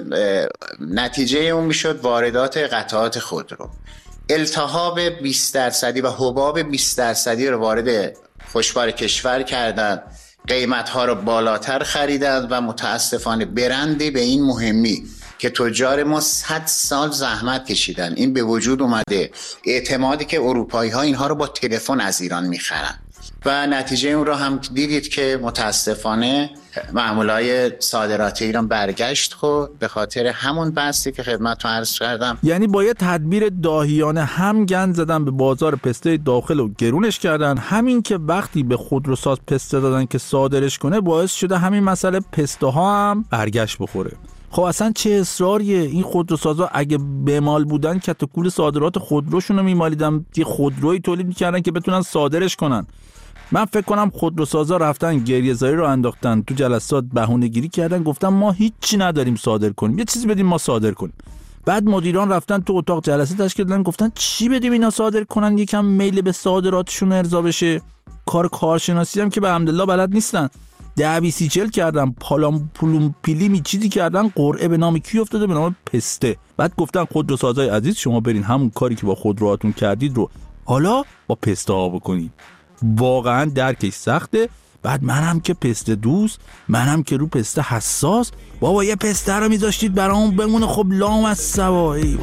نتیجه اون میشد واردات قطعات خودرو. التهاب 20% و حباب 20% رو وارد خوشبار کشور کردن، قیمت‌ها رو بالاتر خریدن و متاسفانه برندی به این مهمی که تجار ما 100 سال زحمت کشیدن این به وجود اومده. اعتمادی که اروپایی‌ها اینها رو با تلفن از ایران می‌خرن و نتیجه اون رو هم دیدید که متاسفانه معاملای صادراتی ایران برگشت خود به خاطر همون بحثی که خدمتتون عرض کردم. یعنی با یه تدبیر داهیانه هم گند زدن به بازار پسته داخل و گرونش کردن، همین که وقتی به خودروساز پسته دادن که صادرش کنه باعث شده همین مسئله پسته ها هم برگشت بخوره. خب اصلا چه اصراریه؟ این خودروسازا اگه بمال بودن کاتکول صادرات خودروشون رو میمالیدن، یه خودرویی تولید میکردن که بتونن صادرش کنن. من فکر کنم خودروسازا رفتن گریه‌زاری رو انداختن تو جلسات، بهونه‌گیری کردن، گفتن ما هیچی نداریم صادر کنیم، یه چیزی بدیم ما صادر کنیم. بعد مدیران رفتن تو اتاق جلسه تشکیل دادن، گفتن چی بدیم اینا صادر کنن، یکم میل به صادراتشون ارضا بشه. کارشناسی هم که به الحمدلله بلد نیستن. 10-20 کردن، پالام پولوم پیلی چیزی کردن، قرعه به نام کی افتاده؟ به نام پسته. بعد گفتن خودروسازای عزیز شما برین همون کاری که با خودروهاتون کردید رو حالا با پسته ها بکنید. واقعا درکش سخته. بعد منم که پسته دوست، منم که رو پسته حساس، بابا یه پسته رو میذاشتید برامون بمونه خب لام از سوایی.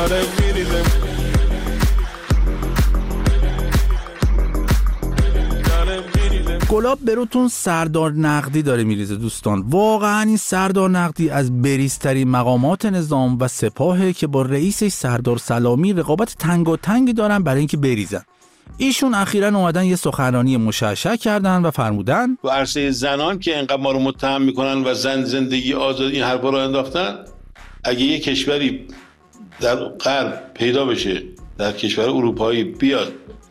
گلاب بروتون سردار نقدی داره میریزه دوستان. واقعا این سردار نقدی از بریزترین مقامات نظام و سپاهه که با رئیسش سردار سلامی رقابت تنگاتنگی دارن برای اینکه بریزن. ایشون اخیراً اومدن یه سخنرانی مشعشع کردن و فرمودن تو عرصه زنان که انقدر ما رو متهم میکنن و زندگی آزاد این حرفا رو انداختن، اگه یه کشوری در غرب پیدا بشه، در کشور اروپایی بیاد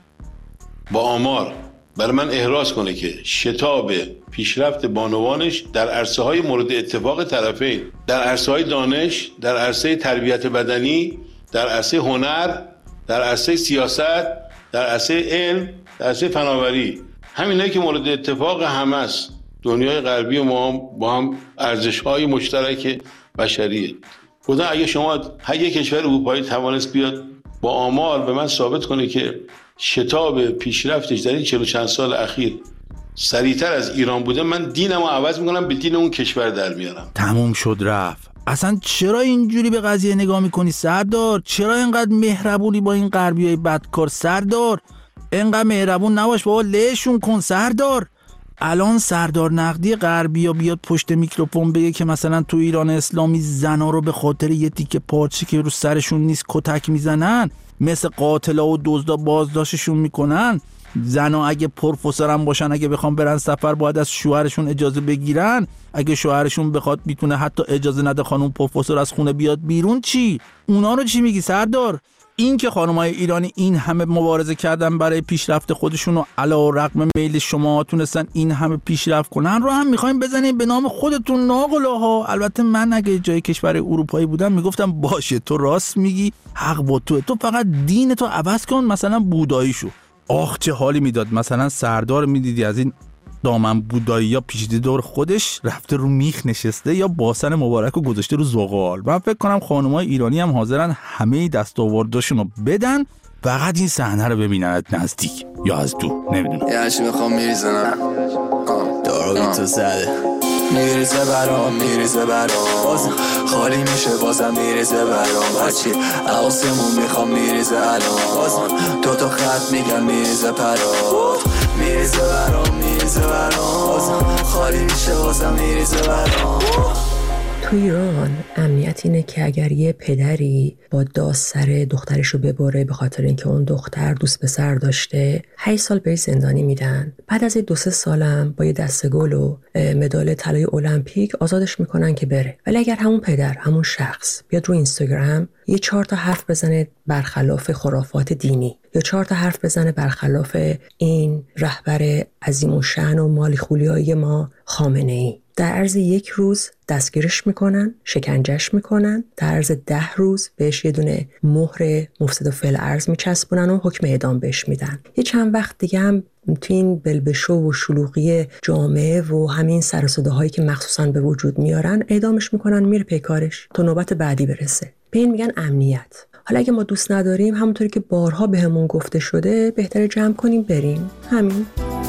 با آمار برای من احراز کنه که شتاب پیشرفت بانوانش در عرصه‌های مورد اتفاق طرفین، در عرصه‌های دانش، در عرصه تربیت بدنی، در عرصه هنر، در عرصه سیاست، در عرصه علم، در عرصه فناوری، همینایی که مورد اتفاق همه است، دنیای غربی ما با هم ارزش‌های مشترک بشریه. گفتن اگه شما هر یک کشور اروپایی توانست بیاد با آمار به من ثابت کنه که شتاب پیشرفتش در این 40 چند سال اخیر سریعتر از ایران بوده، من دینمو عوض میکنم به دین اون کشور در میارم. تموم شد رفت. اصلا چرا اینجوری به قضیه نگاه میکنی سردار؟ چرا اینقدر مهربونی با این غربیای بدکار سردار؟ اینقدر مهربون نباش بابا، لهشون کن سردار. الان سردار نقدی غربیا بیاد پشت میکروفون بگه که مثلا تو ایران اسلامی زنا رو به خاطر یه تیکه پارچه که رو سرشون نیست کتک میزنن، مثل قاتلا و دزدا بازداشتشون میکنن. زنا اگه پروفسور هم باشن، اگه بخوام برن سفر باید از شوهرشون اجازه بگیرن، اگه شوهرشون بخواد میتونه حتی اجازه نده خانم پروفسور از خونه بیاد بیرون. چی؟ اونا رو چی میگی سردار؟ این که خانمای ایرانی این همه مبارزه کردن برای پیشرفت خودشون و علیرغم میل شما تونستن این همه پیشرفت کنن رو هم میخوایم بزنیم به نام خودتون ناقلاها. البته من اگه جای کشور اروپایی بودم میگفتم باشه تو راست میگی، حق با تو فقط دین تو عوض کن، مثلا بودایی شو. آخ چه حالی میداد مثلا سردار میدیدی از این دامن بودایی یا پیچیده دور خودش رفته رو میخ نشسته یا باسن مبارک رو گذاشته رو زغال. من فکر کنم خانمای ایرانی هم حاضرن همه دستاورداشون رو بدن، فقط این صحنه رو ببینن نزدیک یا از دور، نمیدونم. یه هرچی میخوام میریزنم دارو تو زده میریزه برام بازم خالی میشه بازم میریزه برام هرچی آسمون میخوام میریزه الان بازم دوتا خط میگن میریزه پرات میریزه برام بازم خالی میشه بازم میریزه برام. تو ایران امنیت اینه که اگر یه پدری با داس سر دخترش رو ببره به خاطر اینکه اون دختر دوست پسر داشته 8 سال بهش زندانی میدن، بعد از 2-3 سالم با یه دسته گل و مدال طلای المپیک آزادش میکنن که بره. ولی اگر همون پدر، همون شخص بیاد رو اینستاگرام یه 4 تا حرف بزنه برخلاف خرافات دینی یا 4 تا حرف بزنه برخلاف این رهبر عظیم الشأن و مالی خولیای ما خامنه‌ای، در عرض 1 روز دستگیرش میکنن، شکنجهش میکنن، در عرض 10 روز بهش یه دونه مهر مفسد فعل ارض میچسبونن و حکم اعدام بهش میدن. یه چند وقت دیگه هم تو این بلبشو و شلوغی جامعه و همین سر و صداهایی که مخصوصا به وجود میارن اعدامش میکنن، میره پیکارش تا نوبت بعدی برسه. به این میگن امنیت. حالا اگه ما دوست نداریم، همونطوری که بارها بهمون گفته شده، بهتره جمع کنیم بریم. همین.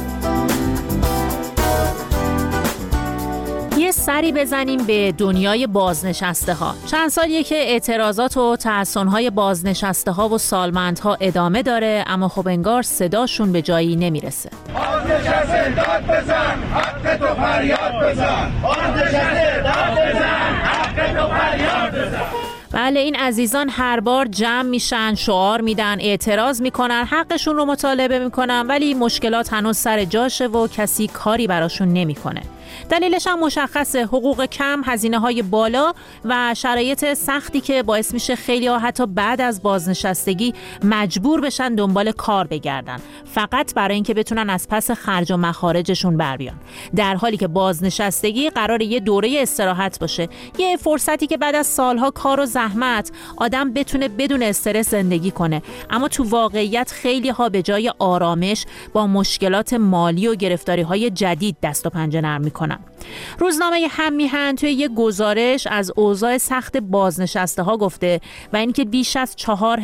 یه سری بزنیم به دنیای بازنشسته ها. چند سالیه که اعتراضات و تحسن‌های بازنشسته ها و سالمندها ادامه داره، اما خب انگار صداشون به جایی نمیرسه. بازنشسته داد بزن، حق تو فریاد بزن. بازنشسته داد بزن، حق تو فریاد بزن. بله، این عزیزان هر بار جمع میشن، شعار میدن، اعتراض میکنن، حقشون رو مطالبه میکنن، ولی مشکلات هنوز سر جاشه و کسی کاری براشون نمیکنه. دلیلش هم مشخصه، حقوق کم، هزینه‌های بالا و شرایط سختی که باعث میشه خیلی‌ها حتی بعد از بازنشستگی مجبور بشن دنبال کار بگردن، فقط برای اینکه بتونن از پس خرج و مخارجشون بر بیان، در حالی که بازنشستگی قراره یه دوره استراحت باشه، یه فرصتی که بعد از سالها کار و زحمت آدم بتونه بدون استرس زندگی کنه. اما تو واقعیت خیلی‌ها به جای آرامش با مشکلات مالی و گرفتاری‌های جدید دست و پنجه نرم میکنن. روزنامه هم میهن توی یک گزارش از اوضاع سخت بازنشسته ها گفته و اینکه بیش از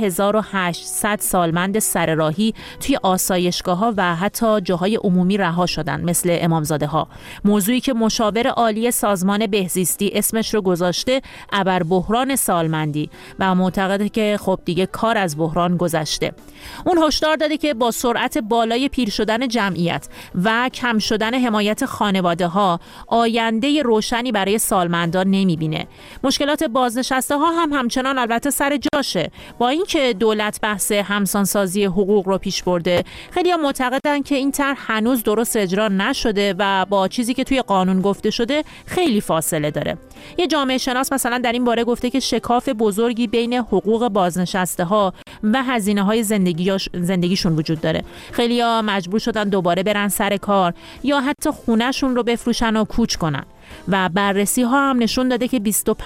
4800 سالمند سرراهی توی آسایشگاه‌ها و حتی جاهای عمومی رها شدن، مثل امامزاده ها. موضوعی که مشاور عالی سازمان بهزیستی اسمش رو گذاشته ابر بحران سالمندی و معتقده که خب دیگه کار از بحران گذشته. اون هشدار داده که با سرعت بالای پیر شدن جمعیت و کم شدن حمایت خانواده ها آینده روشنی برای سالمندان نمیبینه. مشکلات بازنشسته ها هم همچنان البته سر جاشه. با اینکه دولت بحث همسانسازی حقوق رو پیش برده، خیلی‌ها معتقدن که این طرح هنوز درست اجرا نشده و با چیزی که توی قانون گفته شده خیلی فاصله داره. یه جامعه شناس مثلا در این باره گفته که شکاف بزرگی بین حقوق بازنشسته ها و هزینه‌های زندگیشون وجود داره. خیلی‌ها مجبور شدن دوباره برن سر کار یا حتی خونه‌شون رو بفروشن و کوچ کنن. و بررسی ها هم نشون داده که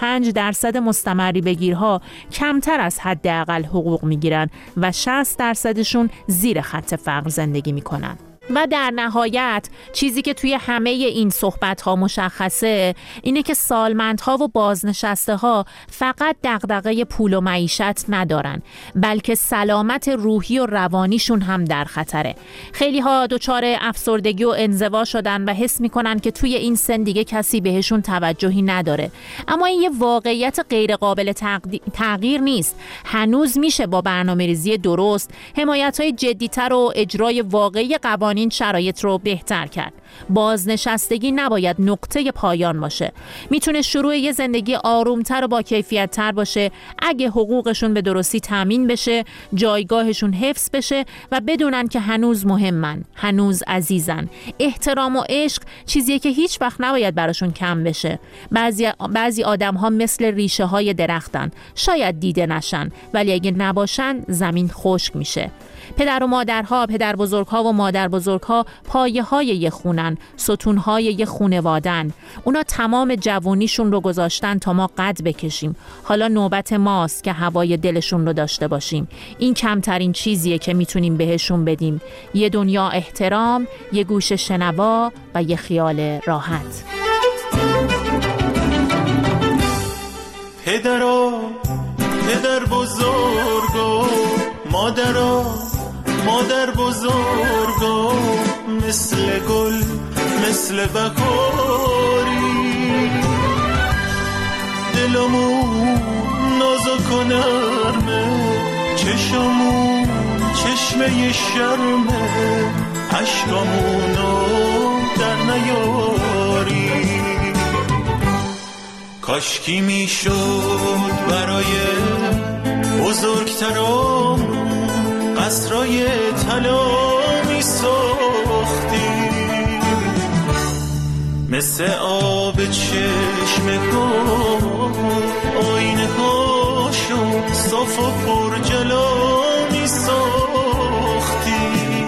25% مستمری بگیرها کمتر از حداقل حقوق میگیرن و 60%شون زیر خط فقر زندگی میکنن. و در نهایت چیزی که توی همه این صحبت‌ها مشخصه اینه که سالمندها و بازنشسته‌ها فقط دغدغه پول و معیشت ندارن، بلکه سلامت روحی و روانیشون هم در خطره. خیلی‌ها دچار افسردگی و انزوا شدن و حس می‌کنن که توی این سن دیگه کسی بهشون توجهی نداره. اما این یه واقعیت غیر قابل تغییر نیست. هنوز میشه با برنامه‌ریزی درست، حمایت‌های جدی‌تر و اجرای واقعی قوانین این شرایط رو بهتر کرد. بازنشستگی نباید نقطه پایان باشه. میتونه شروع یه زندگی آرومتر و با کیفیت‌تر باشه اگه حقوقشون به درستی تامین بشه، جایگاهشون حفظ بشه و بدونن که هنوز مهمن، هنوز عزیزن. احترام و عشق چیزیه که هیچ وقت نباید براشون کم بشه. بعضی آدم‌ها مثل ریشه‌های درختن، شاید دیده نشن، ولی اگه نباشن زمین خشک میشه. پدر و مادرها، پدر بزرگها و مادر بزرگها پایه‌های یه خونن، ستون‌های یه خونوادن. اونا تمام جوونیشون رو گذاشتن تا ما قد بکشیم. حالا نوبت ماست که هوای دلشون رو داشته باشیم. این کمترین چیزیه که میتونیم بهشون بدیم. یه دنیا احترام، یه گوش شنوا و یه خیال راحت. پدر بزرگو، مادر بزرگو، مثل گل مثل بهاری، دلمون نازک و نرمه، چشمون چشمه شرمه، عشقامونو در نیاری. کاشکی میشد برای بزرگترام قصرای طلا میساختیم، مثل آب چشمه ها آینه هاشو صاف و پر جلا میساختیم.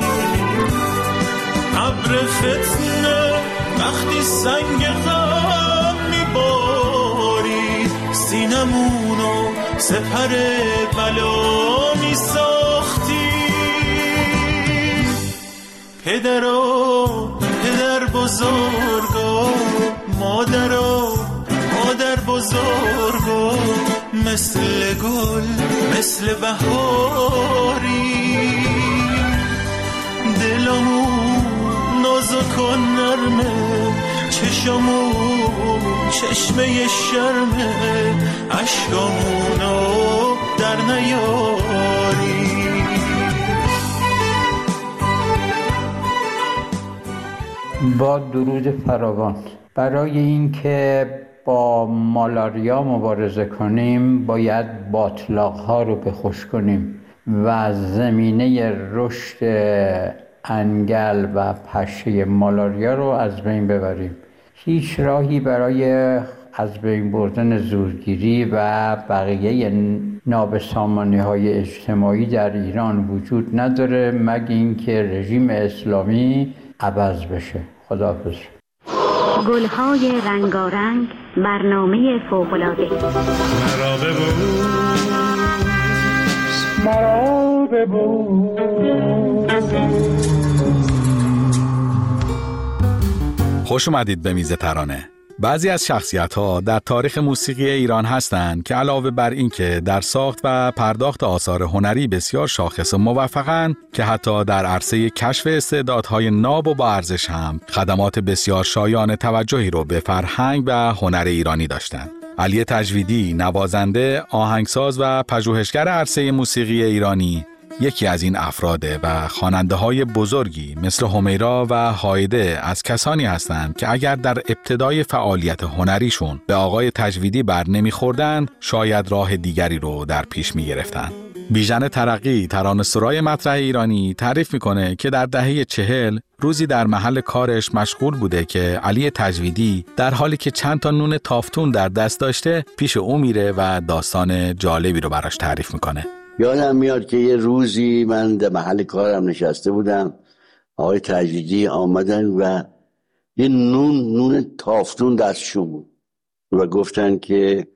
ابر فتنه وقتی سنگ غم میباری، سینمونو سپر بلا میساختیم. پدر بزرگا، مادر بزرگا، مثل گل مثل بهاری، دلمون نازک و نرمه، چشمون چشمه شرمه، عشقامونو در نیاری. با درود فراوان. برای اینکه با مالاریا مبارزه کنیم باید باتلاق‌ها رو بخوش کنیم و زمینه رشد انگل و پشه مالاریا رو از بین ببریم. هیچ راهی برای از بین بردن زورگیری و بقیه نابسامانی‌های اجتماعی در ایران وجود نداره مگر اینکه رژیم اسلامی عوض بشه. خداحافظ. گل‌های رنگارنگ، برنامه فوق‌العاده. مرا ببوس. خوش اومدید به میز ترانه. بعضی از شخصیت‌ها در تاریخ موسیقی ایران هستند که علاوه بر اینکه در ساخت و پرداخت آثار هنری بسیار شاخص و موفقند، که حتی در عرصه کشف استعدادهای ناب و با ارزش هم خدمات بسیار شایان توجهی رو به فرهنگ و هنر ایرانی داشتند. علی تجویدی، نوازنده، آهنگساز و پژوهشگر عرصه موسیقی ایرانی، یکی از این افراده و خواننده‌های بزرگی مثل همیرا و هایده از کسانی هستند که اگر در ابتدای فعالیت هنریشون به آقای تجویدی بر نمی‌خوردند، شاید راه دیگری رو در پیش می‌گرفتند. بیژن ترقی، ترانه‌سرای مطرح ایرانی، تعریف می‌کنه که در دهه 40 روزی در محل کارش مشغول بوده که علی تجویدی در حالی که چند تا نون تافتون در دست داشته پیش او میره و داستان جالبی رو براش تعریف می‌کنه. یادم میاد که یه روزی من در محل کارم نشسته بودم، آقای تجویدی آمدن و یه نون تافتون دستشون بود و گفتن که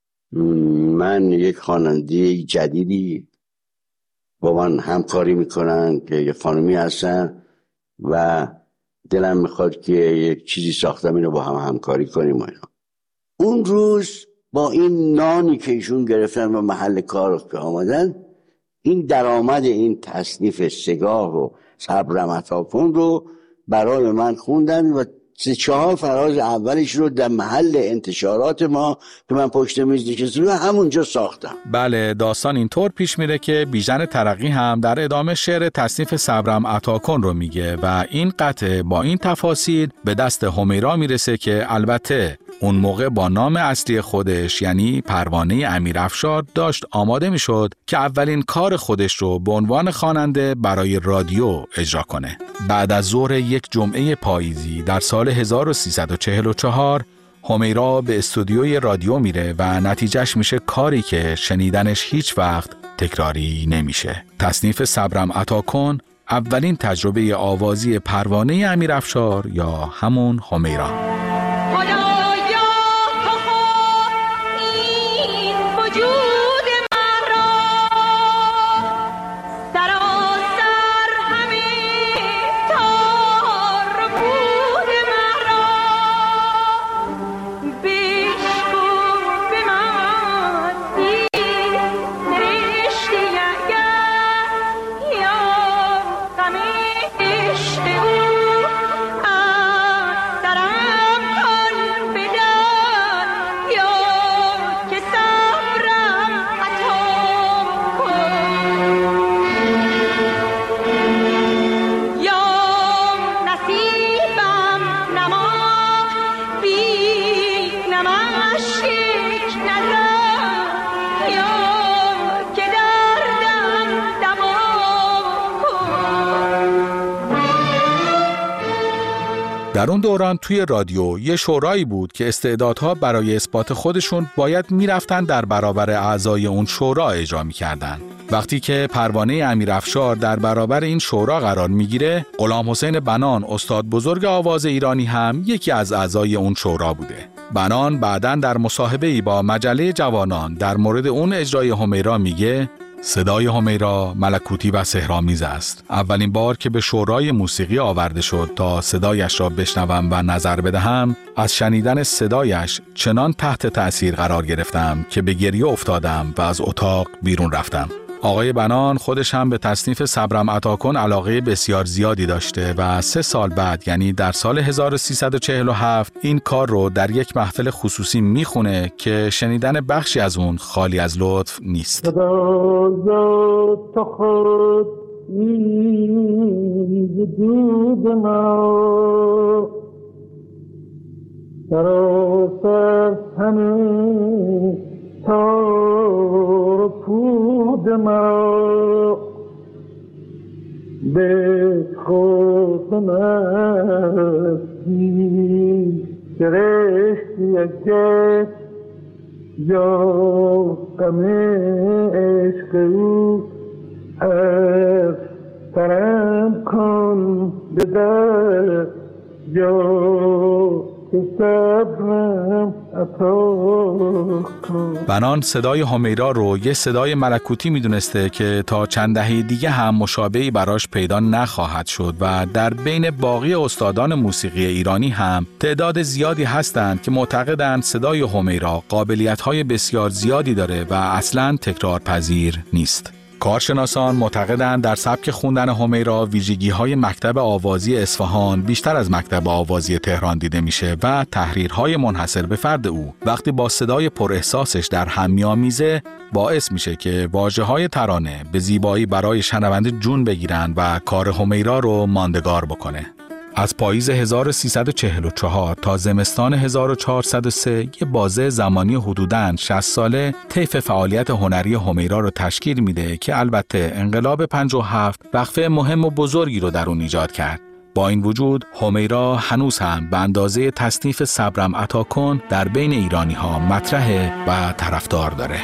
من یک خواننده جدیدی با من همکاری میکنن که یه خانمی هستن و دلم میخواد که یک چیزی ساختم اینو با هم همکاری کنیم و اینا. اون روز با این نانی که ایشون گرفتن و محل کار که آمدن، این درآمد این تصنیف سگاه و صبرم عطا کن رو برای من خوندن و 3-4 فراز اولش رو در محل انتشارات ما که من پشت میز نشستم و همونجا ساختم. بله، داستان اینطور پیش میره که بیژن ترقی هم در ادامه شعر تصنیف صبرم عطا کن رو میگه و این قطعه با این تفاصیل به دست همیرا میرسه که البته اون موقع با نام اصلی خودش یعنی پروانه امیرافشار داشت آماده میشد که اولین کار خودش رو به عنوان خواننده برای رادیو اجرا کنه. بعد از ظهر یک جمعه پاییزی در سال 1344 همیرا به استودیوی رادیو میره و نتیجهش میشه کاری که شنیدنش هیچ وقت تکراری نمیشه. تصنیف صبرم عطا کن اولین تجربه آوازی پروانه امیرافشار یا همون همیرا. در اون دوران توی رادیو یه شورایی بود که استعدادها برای اثبات خودشون باید میرفتن در برابر اعضای اون شورا اجرا میکردن. وقتی که پروانه امیرافشار در برابر این شورا قرار میگیره، غلام حسین بنان استاد بزرگ آواز ایرانی هم یکی از اعضای اون شورا بوده. بنان بعداً در مصاحبه‌ای با مجله جوانان در مورد اون اجرای همیرا میگه صدای همیرا ملکوتی و سحرآمیز است. اولین بار که به شورای موسیقی آورده شد تا صدایش را بشنوم و نظر بدهم، از شنیدن صدایش چنان تحت تأثیر قرار گرفتم که به گریه افتادم و از اتاق بیرون رفتم. آقای بنان خودش هم به تصنیف صبرم عطا کن علاقه بسیار زیادی داشته و 3 سال بعد، یعنی در سال 1347، این کار رو در یک محفل خصوصی میخونه که شنیدن بخشی از اون خالی از لطف نیست. تار پود ما به خود مستی درشتی که جا غم عشق او از سرم کن به در جا بنان صدای همیرا رو یه صدای ملکوتی میدونسته که تا چند دهه دیگه هم مشابهی براش پیدا نخواهد شد و در بین باقی استادان موسیقی ایرانی هم تعداد زیادی هستند که معتقدند صدای همیرا قابلیت‌های بسیار زیادی داره و اصلاً تکرارپذیر نیست. کارشناسان معتقدند در سبک خوندن همیرا ویژگی‌های مکتب آوازی اصفهان بیشتر از مکتب آوازی تهران دیده میشه و تحریرهای منحصر به فرد او وقتی با صدای پر احساسش در هم میامیزه باعث میشه که واژه‌های ترانه به زیبایی برای شنونده جون بگیرن و کار همیرا رو ماندگار بکنه. از پاییز 1344 تا زمستان 1403 یه بازه زمانی حدوداً 60 ساله طیف فعالیت هنری همیرا رو تشکیل میده که البته انقلاب 57 وقفه مهم و بزرگی رو در اون ایجاد کرد. با این وجود همیرا هنوز هم به اندازه تصنیف صبرم عطا کن در بین ایرانی ها مطرحه و طرفدار داره.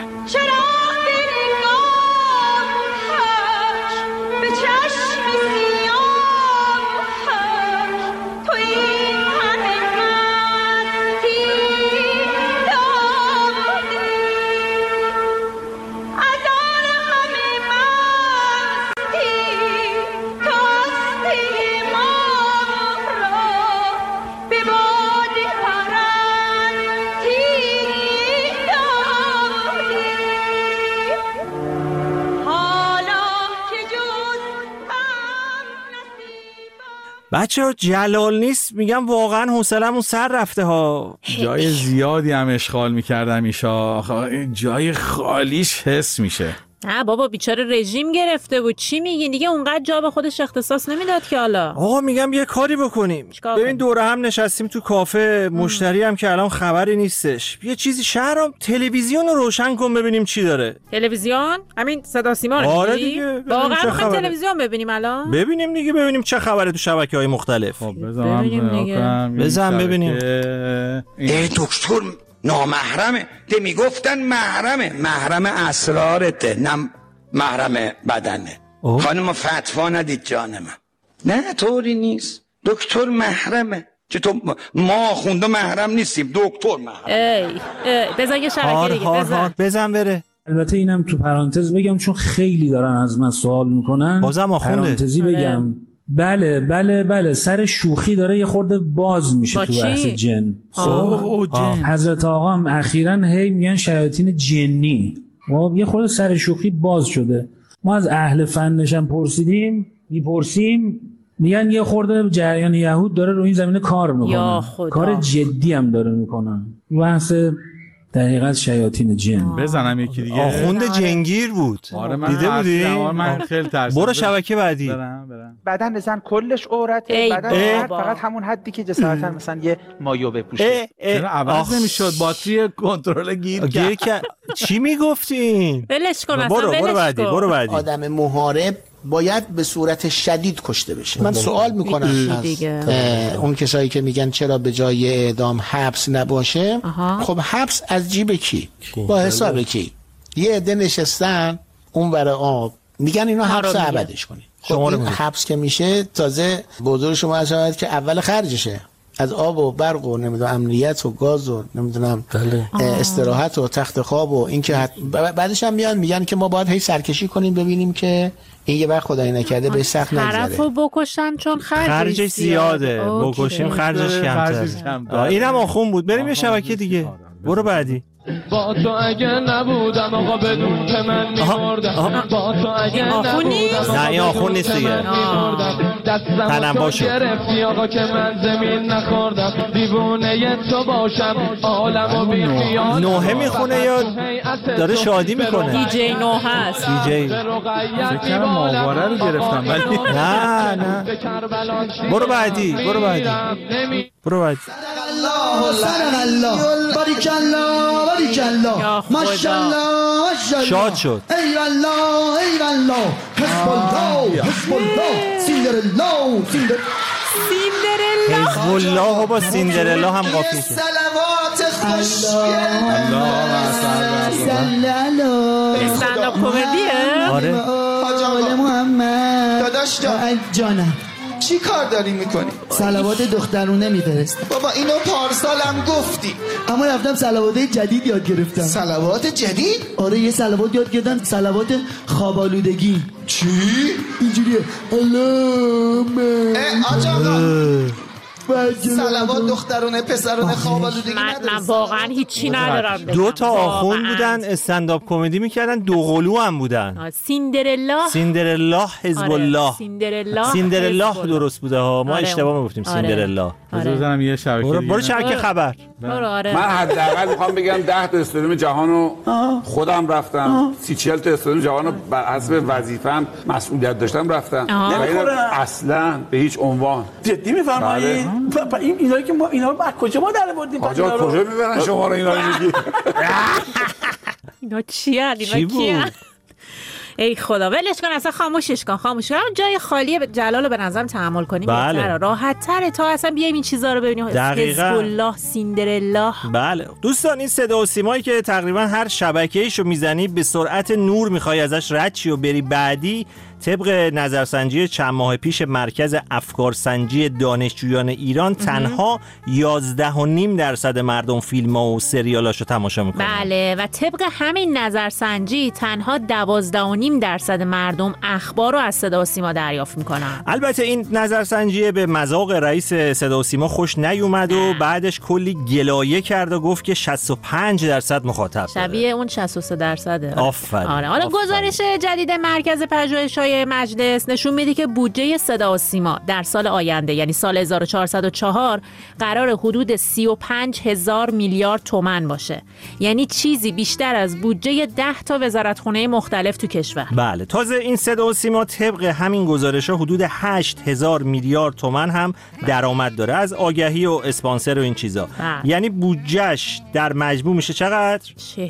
بچه‌ها جلال نیست میگم واقعا حوصله‌مون سر رفته ها. جای زیادی هم اشغال می‌کردم ایشا، جای خالیش حس میشه. نه بابا بیچاره رژیم گرفته بود. چی میگین دیگه؟ اونقدر جا به خودش اختصاص نمیداد که حالا. آقا میگم یه کاری بکنیم. ببین دوره هم نشستیم تو کافه، مشتری هم که الان خبری نیستش. یه چیزی شهرام تلویزیون رو روشن کن ببینیم چی داره. تلویزیون؟ همین صدا سیما رو آره دیگه. واقعا می‌خوایم تلویزیون ببینیم الان؟ ببینیم دیگه، ببینیم چه خبره تو شبکه‌های مختلف. خب بزن ببینیم. ای دکتر نامحرمه ده میگفتن محرم اسرارته، نه محرم بدنه. خانم فتوا ندید جان من. نه طوری نیست، دکتر محرمه. چطور ما خونده محرم نیستیم، دکتر محرم. بزن یه شبکه دیگه بزن بره. البته اینم تو پرانتز بگم چون خیلی دارن از من سوال میکنن، بازم آخونده پرانتزی بگم. بله سر شوخی داره یه خورده باز میشه تو بحث جن. حضرت آقا هم اخیراً هی میگن شیاطین جنی، یه خورده سر شوخی باز شده. ما از اهل فنش هم میپرسیم میگن یه خورده جریان یهود داره رو این زمینه کار میکنه، کار جدی هم داره میکنن. بحث دقیقاً شیاطین جن. بزنم یکی دیگه. آخوند جنگیر بود. دیده بودی؟ من خیلی ترسیدم. برو شبکه بعدی. بدن زن کلش عورته، بدن فقط همون حدی که جسارتا مثلا یه مایو بپوشه. چرا عوض نمیشد؟ باتری کنترل گیر کرد. چی میگفتین؟ ولش کن. برو بعدی. آدم محارب باید به صورت شدید کشته بشه. من سوال میکنم از اون کسایی که میگن چرا به جای اعدام حبس نباشه. خب حبس از جیب کی؟ با حساب کی؟ یه عده نشستن اون ور آب میگن اینو حبس ابدش کنید. خب این حبس که میشه تازه بزرگ شما از که اول خرجشه، از آب و برق و نمیدونم امنیت و گاز و نمیدونم استراحت و تخت خواب و این که بعدش هم میگن که ما باید هی سرکشی کنیم ببینیم که این یه وقت خدایی نکرده به سخت نگذره. طرفو بکشن چون خرجش زیاده. بکشیم خرجش کمتر. اینم آخون بود. بریم یه شبکه دیگه. برو بعدی. با تو اگه نبودم آقا بدون که من میمردم. با تو اگه نبودم نه این آخون نیست دیگه. دستم تو گرفتی آقا که من زمین نخوردم. دیوونه تو باشم عالمو بی خیال. نوحه میخونه یا داره شادی میکنه؟ دیجی نوحه است. دیجی فکرم ماهواره رو گرفتم ولی نه برو بعدی. برو بعدی. صدق الله باریک الله باریک الله ماشاءالله شاد شد. ای والله ای والله حسب الله حسب الله سیندرلا حزب الله با سیندرلا هم قافیه. صلوات خوشگل الله استندآپ کمدیه. آره حاج محمد داداش جانم چی کار داری میکنی؟ صلوات دخترونه میفرست. بابا اینو پارسالم گفتی. اما رفتم صلوات جدید یاد گرفتم. صلوات جدید؟ آره یه صلوات یاد گرفتم، صلوات خوابالودگی. چی؟ اینجوریه اللهم صلوات دخترونه پسرونه خوابالودگی من واقعا هیچی ندارم. دو تا آخون بودن استندآپ کمدی میکردن، دو قلو هم بودن. سیندرلا حزب الله. سیندرلا درست بوده ها، ما اشتباه میگفتیم سیندرلا. بزنم یه شبکه. برو شبکه خبر. من حداقل میخوام بگم 10 تا استادیوم جهانو خودم رفتم، 30-40 تا استادیوم جهانو بر حسب وظیفه‌ام مسئولیت داشتم رفتم. اصلا به هیچ عنوان. جدی میفرمایید؟ اینایی که ما اینا از کجا ما در آوردیم؟ آجا کجا میبرن شما رو اینا میگی؟ اینا چیه؟ ای خدا ولش کن اصلا، خاموشش کن. جای خالی جلالو به نظرم تحمل کنیم بهتره، راحت تره تا اصلا بیایم این چیزا رو ببینیم. حزب الله سیندرلا. بله دوستان این صدا و سیمایی که تقریبا هر شبکه‌ایشو میزنی به سرعت نور میخوای ازش رد چی و بری بعدی، طبق نظرسنجی چند ماه پیش مرکز افکارسنجی دانشجویان ایران تنها 11.5% مردم فیلم‌ها و سریالاشو تماشا میکنن. بله و طبق همین نظرسنجی تنها 12.5% مردم اخبار رو از صدا و سیما دریافت میکنن. البته این نظرسنجی به مذاق رئیس صدا و سیما خوش نیومد و بعدش کلی گلایه کرد و گفت که 65% مخاطب داره. شبیه اون 63%. آفرین. آره. حالا گزارش جدید مرکز پژوهش‌های مجلس نشون میده که بودجه صدا و سیما در سال آینده یعنی سال 1404 قرار حدود 35,000 میلیارد تومان باشه، یعنی چیزی بیشتر از بودجه 10 تا وزارتخونه مختلف تو کشور. بله تازه این صدا و سیما طبق همین گزارش‌ها حدود 8,000 میلیارد تومان هم درآمد داره از آگهی و اسپانسر و این چیزا. یعنی بودجهش در مجموع میشه چقدر؟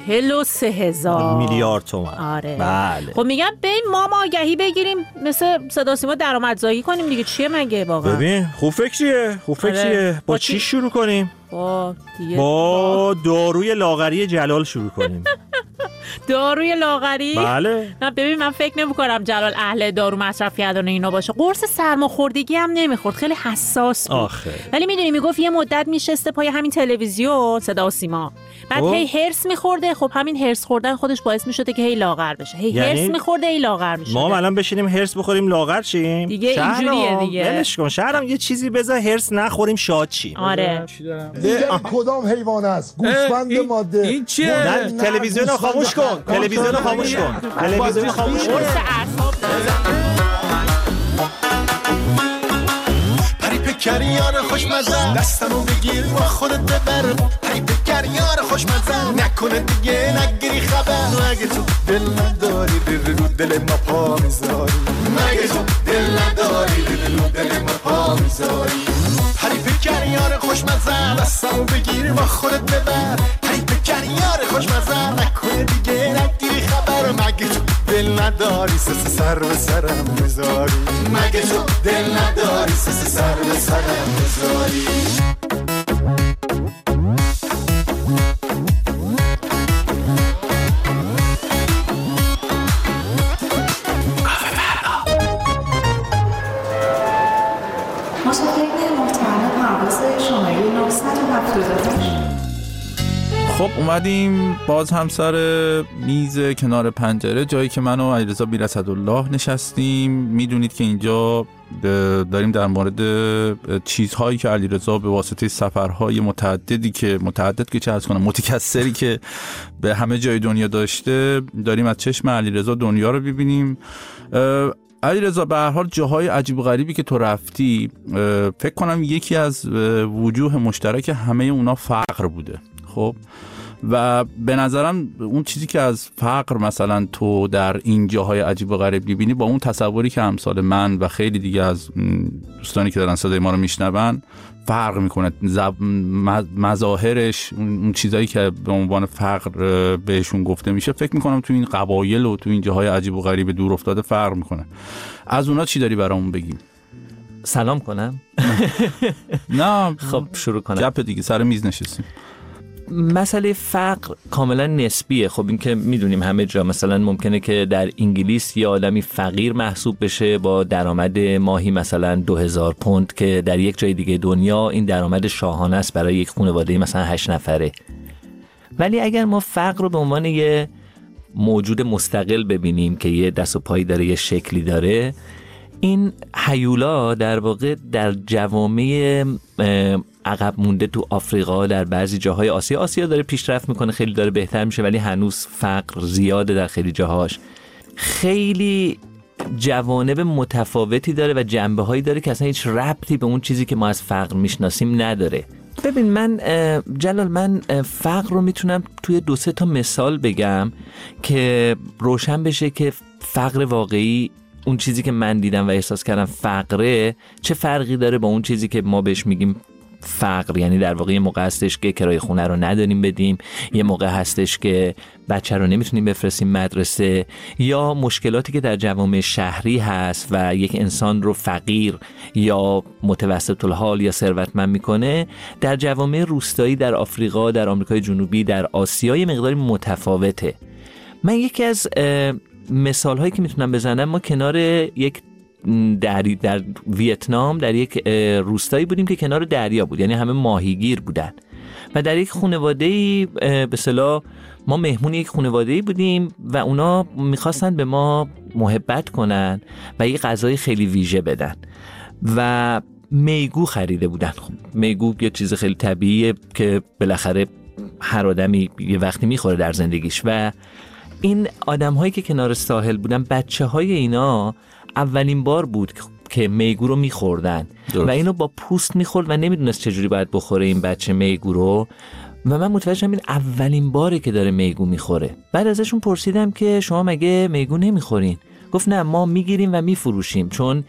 43,000 میلیارد تومان. آره. بله. خب میگم بریم ما آگهی بگیریم مثل صدا سیما درآمدزایی کنیم دیگه. چیه مگه واقعا؟ ببین خوب فکریه. با چی شروع کنیم؟ با داروی لاغری جلال شروع کنیم. داروی لاغری؟ بله. نه ببین من فکر نمی‌کنم جلال اهل دارو مصرف کردن اینا باشه. قرص سرماخوردگی هم نمیخورد، خیلی حساس بود. ولی میدونی میگفت یه مدت میشسته پای همین تلویزیون صدا و سیما، بعد هی هرس میخورده. خب همین هرس خوردن خودش باعث میشده که هی لاغر بشه. هی یعنی هرس میخورده هی لاغر میشه. ما الان بشینیم هرس بخوریم لاغر شیم دیگه؟ اینجوریه دیگه. ولش کن شهرام، یه چیزی بذار هرس نخوریم شاد چیم. آره. کدام حیوان است؟ گوسفند ماده. این چیه؟ تلویزیون رو خاموش کن. تلویزیون رو خاموش کن. پری پکر یار خوشمزه دستمو بگیر با خودت ببر. پری پکر یار خوشمزه نکنه دیگه نگیری خبر. مگه تو دل نداری رو دل ما پا میذاری؟ مگه تو دل نداری رو دل ما پا میذاری؟ پری پکر یار خوشمزه دستمو بگیر با خودت ببر. پری پکر یار خوشمزه نکنه دیگه نگیری خبر. مگه تو دل نداری نداری سر به سرم بذاری مگه تو دل نداری سر به سرم بذاری خب اومدیم باز هم سر میز کنار پنجره، جایی که من و علیرضا بی‌اسدالله نشستیم. میدونید که اینجا داریم در مورد چیزهایی که علیرضا به واسطه سفرهای متعددی که متکثری که به همه جای دنیا داشته، داریم از چشم علیرضا دنیا رو ببینیم. علیرضا به هر حال جاهای عجیب و غریبی که تو رفتی، فکر کنم یکی از وجوه مشترک همه اونا فقر بوده. خب و به نظرم اون چیزی که از فقر مثلا تو در این جاهای عجیب و غریب می‌بینی با اون تصوری که امثال من و خیلی دیگه از دوستانی که دارن صدای ما رو میشنون فرق میکنه. مظاهرش، اون چیزایی که به عنوان فقر بهشون گفته میشه، فکر میکنم تو این قبایل و تو این جاهای عجیب و غریب دور افتاده فرق میکنه. از اونا چی داری برامون بگیم؟ سلام کنم؟ نه خب شروع کنم. گپ دیگه سر میز نشستیم. مسئله فقر کاملا نسبیه. خب این که میدونیم همه جا، مثلا ممکنه که در انگلیس یه آدمی فقیر محسوب بشه با درآمد ماهی مثلا 2000 پوند که در یک جای دیگه دنیا این درآمد شاهانه است برای یک خانواده مثلا 8 نفره. ولی اگر ما فقر رو به عنوان یه موجود مستقل ببینیم که یه دست و پایی داره، یه شکلی داره، این هیولا در واقع در جوامع عقب مونده تو آفریقا، در بعضی جاهای آسیا داره پیشرفت میکنه، خیلی داره بهتر میشه، ولی هنوز فقر زیاده در خیلی جاهاش. خیلی جوانب متفاوتی داره و جنبه‌هایی داره که اصلا هیچ ربطی به اون چیزی که ما از فقر میشناسیم نداره. ببین من فقر رو میتونم توی 2-3 تا مثال بگم که روشن بشه که فقر واقعی، اون چیزی که من دیدم و احساس کردم فقره، چه فرقی داره با اون چیزی که ما بهش میگیم فقر. یعنی در واقع یه موقع هستش که کرایه خونه رو نداریم بدیم، یه موقع هستش که بچه رو نمیتونیم بفرستیم مدرسه، یا مشکلاتی که در جوامع شهری هست و یک انسان رو فقیر یا متوسط الحال یا ثروتمند میکنه، در جوامع روستایی در آفریقا، در آمریکای جنوبی، در آسیا یه مقداری متفاوته. من یکی از مثال هایی که میتونم بزنم، ما کنار یک در ویتنام در یک روستایی بودیم که کنار دریا بود، یعنی همه ماهیگیر بودن و در یک خانواده‌ای به اصطلاح ما مهمون یک خانواده‌ای بودیم و اونا میخواستن به ما محبت کنن و یک غذای خیلی ویژه بدن و میگو خریده بودن. خب میگو یه چیز خیلی طبیعیه که بالاخره هر آدمی یه وقتی میخوره در زندگیش، و این آدم هایی که کنار ساحل بودن، بچه های اینا اولین بار بود که میگو رو میخوردن و اینو با پوست میخورد و نمیدونست چجوری باید بخوره این بچه میگو رو، و من متوجه شدم این اولین باره که داره میگو میخوره. بعد ازشون پرسیدم که شما مگه میگو نمیخورین؟ گفت نه، ما میگیریم و میفروشیم چون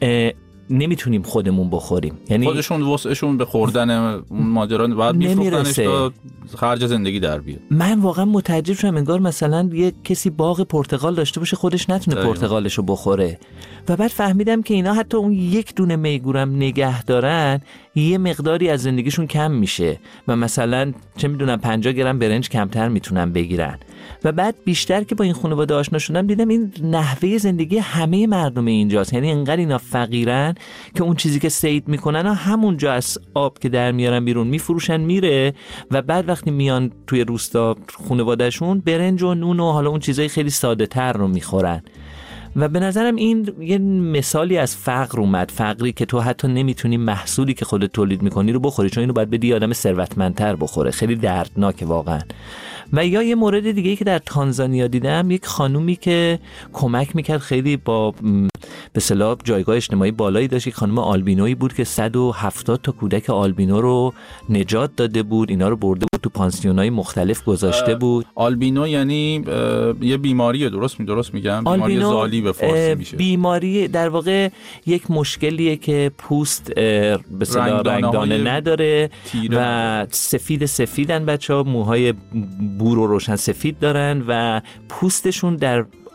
نمیتونیم خودمون بخوریم. یعنی خودشون وسعشون به خوردن اون ماجرا باید میفروختنش تا خرج زندگی در بیاد. من واقعا متعجب شدم، انگار مثلا یه کسی باغ پرتقال داشته باشه خودش نتونه پرتقالشو بخوره. و بعد فهمیدم که اینا حتی اون یک دونه میگورم نگه دارن، یه مقداری از زندگیشون کم میشه و مثلا چه میدونم 50 گرم برنج کمتر میتونن بگیرن. و بعد بیشتر که با این خانواده آشنا شدم دیدم این نحوه زندگی همه مردم اینجاست. یعنی انقدر اینا فقیرن که اون چیزی که صید میکنن همونجا از آب که در میارن بیرون میفروشن میره، و بعد وقتی میان توی روستا خانوادهشون برنج و نون و حالا اون چیزای خیلی ساده تر رو میخورن. و به نظرم این یه مثالی از فقر اومد، فقری که تو حتی نمیتونی محصولی که خودت تولید میکنی رو بخوری، چون اینو باید بدی آدم ثروتمندتر بخوره. خیلی دردناکه واقعا. و یا یه مورد دیگه که در تانزانیا دیدم، یک خانومی که کمک میکرد، خیلی با به اصطلاح جایگاه اجتماعی بالایی داشت، یک خانم آلبینویی بود که 170 تا کودک آلبینو رو نجات داده بود، اینا رو برده بود تو پانسیونای مختلف گذاشته بود. آلبینو یعنی یه بیماریه، درست میگم؟ بیماری زالی به فارسی میشه. بیماری در واقع یک مشکلیه که پوست به اصطلاح رنگدانه نداره و سفیدن بچه‌ها، موهای بور و روشن سفید دارن و پوستشون در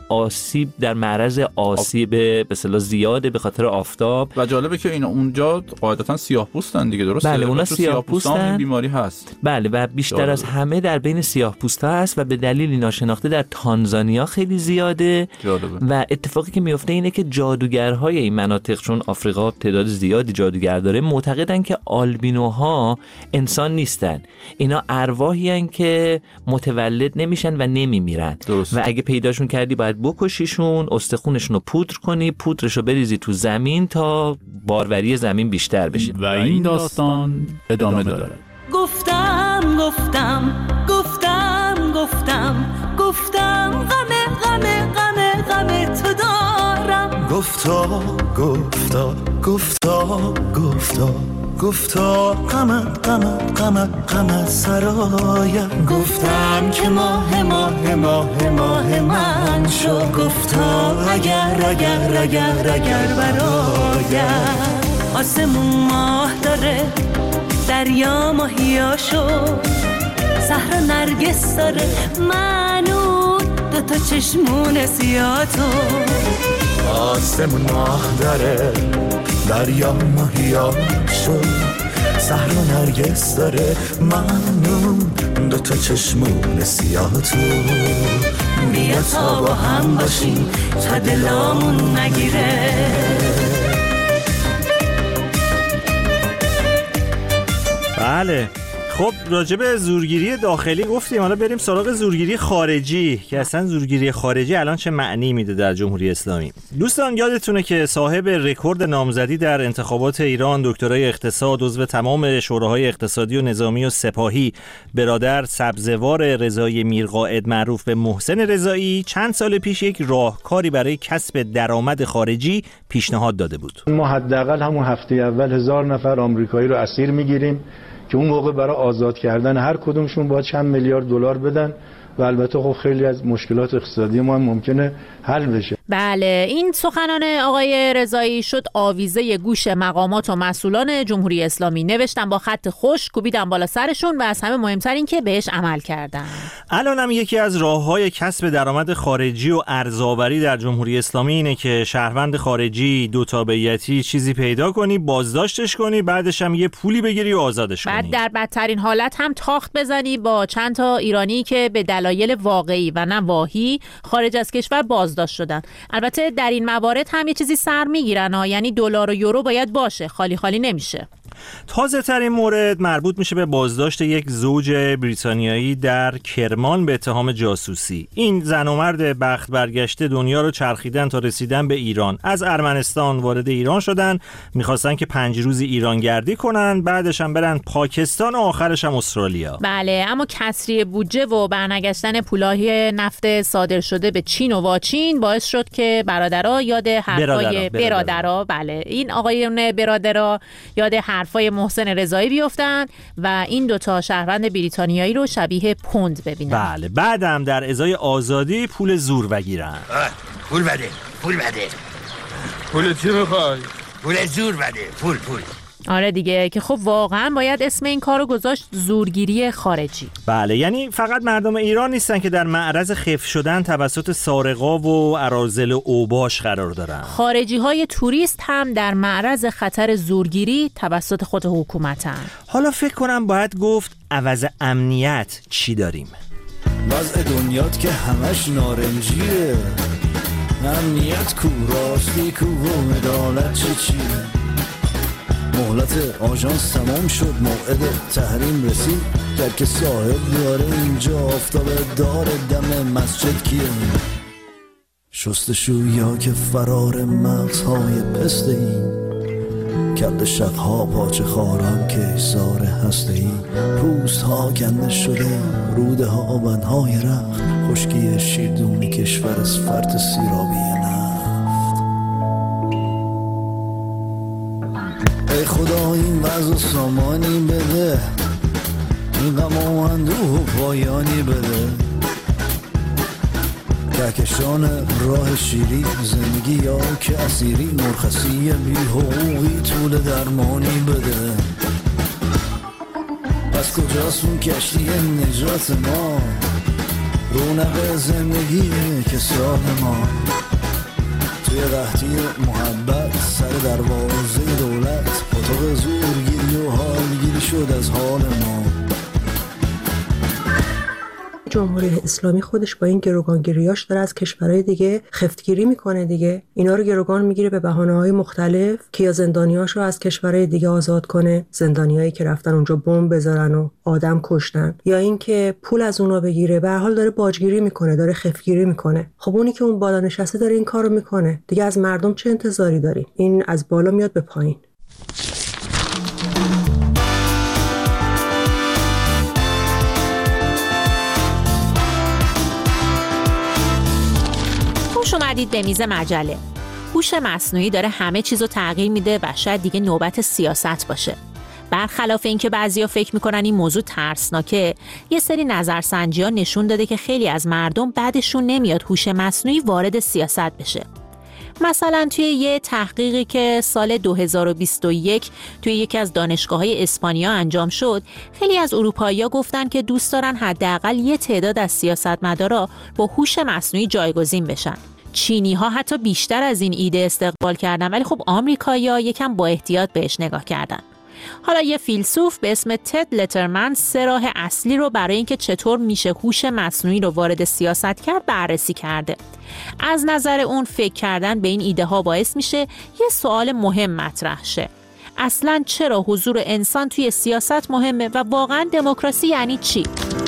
آسیب در معرض آسیب به اصطلاح زیاده به خاطر آفتاب. و جالبه که اینا اونجا قاعدتاً سیاه‌پوستن دیگه، درسته؟ بله اونا سیاه‌پوستن، این بیماری هست. بله و بیشتر از همه در بین سیاه‌پوستا هست و به دلیلی ناشناخته در تانزانیا خیلی زیاده. جالبه. و اتفاقی که میفته اینه که جادوگرهای این مناطق، چون آفریقا تعداد زیادی جادوگر داره، معتقدن که آلبینوها انسان نیستن، اینا ارواحی هستن که متولد نمیشن و نمیمیرن و اگه پیداشون کردی باید بکشیشون، استخونشون رو پودر کنی، پودرشو بریزی تو زمین تا باروری زمین بیشتر بشه. و این داستان ادامه داره. گفتم غم تو دارم. گفتا غم سرایم. گفتم که ماه من شو. گفتا اگر برایم. آسمون ماه داره، دریا ماهیاشو، صحرا نرگس داره، منو دوتا چشمون سیاتو. آسمون ماه داره، دریا ماهیاشو، صحرا نرگس داره، منو دوتا چشمون سیاتو. بیا تا با هم باشیم تا دلامون نگیره. بله خب راجع به زورگیری داخلی گفتیم، حالا بریم سراغ زورگیری خارجی که اصلا زورگیری خارجی الان چه معنی میده در جمهوری اسلامی. دوستان یادتونه که صاحب رکورد نامزدی در انتخابات ایران، دکترای اقتصاد، عضو تمام شوراهای اقتصادی و نظامی و سپاهی، برادر سبزوار رضایی میرقائد معروف به محسن رضایی، چند سال پیش یک راهکاری برای کسب درآمد خارجی پیشنهاد داده بود. ما حداقل همون هفته اول 1000 نفر آمریکایی رو اسیر میگیریم که اون موقع برای آزاد کردن هر کدومشون باید چند میلیارد دلار بدن و البته خب خیلی از مشکلات اقتصادی ما هم ممکنه حل بشه. بله این سخنان آقای رضایی شد آویزه گوش مقامات و مسئولان جمهوری اسلامی. نوشتن با خط خوش، کوبیدن بالا سرشون و از همه مهمتر این که بهش عمل کردن. الان هم یکی از راه‌های کسب درآمد خارجی و ارزآوری در جمهوری اسلامی اینه که شهروند خارجی دو تابعیتی چیزی پیدا کنی، بازداشتش کنی، بعدش هم یه پولی بگیری و آزادش کنی. بعد در بدترین حالت هم تاخت بزنی با چند تا ایرانی که به دلایل واقعی و نه واهی خارج از کشور بازداشت شدن. البته در این موارد هم یه چیزی سر میگیرن ها، یعنی دلار و یورو باید باشه، خالی خالی نمیشه. تازه ترین مورد مربوط میشه به بازداشت یک زوج بریتانیایی در کرمان به اتهام جاسوسی. این زن و مرد بخت برگشته دنیا رو چرخیدن تا رسیدن به ایران. از ارمنستان وارد ایران شدن، میخواستن که 5 روزی ایران گردی کنن، بعدش هم برن پاکستان و آخرش هم استرالیا. بله اما کسری بودجه و برنگشتن پولای نفت صادر شده به چین و واچین باعث شد که برادرها یاد حرفای برادرها بله این آقایون برادرها یاد حرفای محسن رضایی بیفتن و این دوتا شهروند بریتانیایی رو شبیه پوند ببینن. بله بعدم در ازای آزادی پول زور بگیرن. پول بده پول چی میخوای؟ پول زور بده پول آره دیگه که خب واقعا باید اسم این کارو گذاشت زورگیری خارجی. بله یعنی فقط مردم ایران نیستن که در معرض خفت شدن توسط سارقا و اراذل اوباش قرار دارن. خارجی های توریست هم در معرض خطر زورگیری توسط خود حکومتن. حالا فکر کنم باید گفت عوض امنیت چی داریم؟ وضع دنیات که همش نارنجیه، امنیت کو، راستی کو و عدالت چی؟ مهلت آژانس تمام شد، موعد تحریم رسید، در که صاحب داره اینجا آفتاب داره دم مسجد کیه؟ شستشویا که فرار مغزهای پسته این، کرد شقها پاچه خاران که ایثار هسته ای، پوست ها کنده شده، روده ها بندهای رخت، خشکی شیردونی کشور از فرط سیرابی نفت. ای خدا این وضع سامانی بده، این غم و اندوه پایانی بده، کهکشان راه شیری، زندگی یا که اسیری، مرخصی بی حقوقی، طول درمانی بده. پس کجاست اون کشتی نجات ما؟ رونق زندگیه که سال ما توی قحطی محبت سر دروازه دولت اتاق زورگیری و حالگیری شد از حال ما. جمهوری اسلامی خودش با این گروگانگیریاش داره از کشورهای دیگه خفتگیری میکنه دیگه. اینا رو گروگان میگیره به بهانه‌های مختلف که یا زندانیاشو از کشورهای دیگه آزاد کنه، زندانیایی که رفتن اونجا بمب بذارن و آدم کشتن، یا اینکه پول از اونا بگیره. به هر حال داره باجگیری میکنه، داره خفتگیری میکنه. خب اونی که اون بالا نشسته داره این کارو میکنه دیگه، از مردم چه انتظاری داری؟ این از بالا میاد به پایین. اومدید به میز مجله. هوش مصنوعی داره همه چیزو تغییر میده و شاید دیگه نوبت سیاست باشه. برخلاف اینکه بعضیا فکر میکنن این موضوع ترسناکه، یه سری نظرسنجی‌ها نشون داده که خیلی از مردم بعدشون نمیاد هوش مصنوعی وارد سیاست بشه. مثلا توی یه تحقیقی که سال 2021 توی یکی از دانشگاه‌های اسپانیا انجام شد، خیلی از اروپایی‌ها گفتن که دوست دارن حداقل یه تعداد از سیاستمدارا با هوش مصنوعی جایگزین بشن. چینی‌ها حتی بیشتر از این ایده استقبال کردن، ولی خب آمریکایی‌ها یکم با احتیاط بهش نگاه کردن. حالا یه فیلسوف به اسم تد لترمن 3 راه اصلی رو برای اینکه چطور میشه هوش مصنوعی رو وارد سیاست کرد بررسی کرده. از نظر اون فکر کردن به این ایده ها باعث میشه یه سوال مهم مطرح شه. اصلاً چرا حضور انسان توی سیاست مهمه و واقعاً دموکراسی یعنی چی؟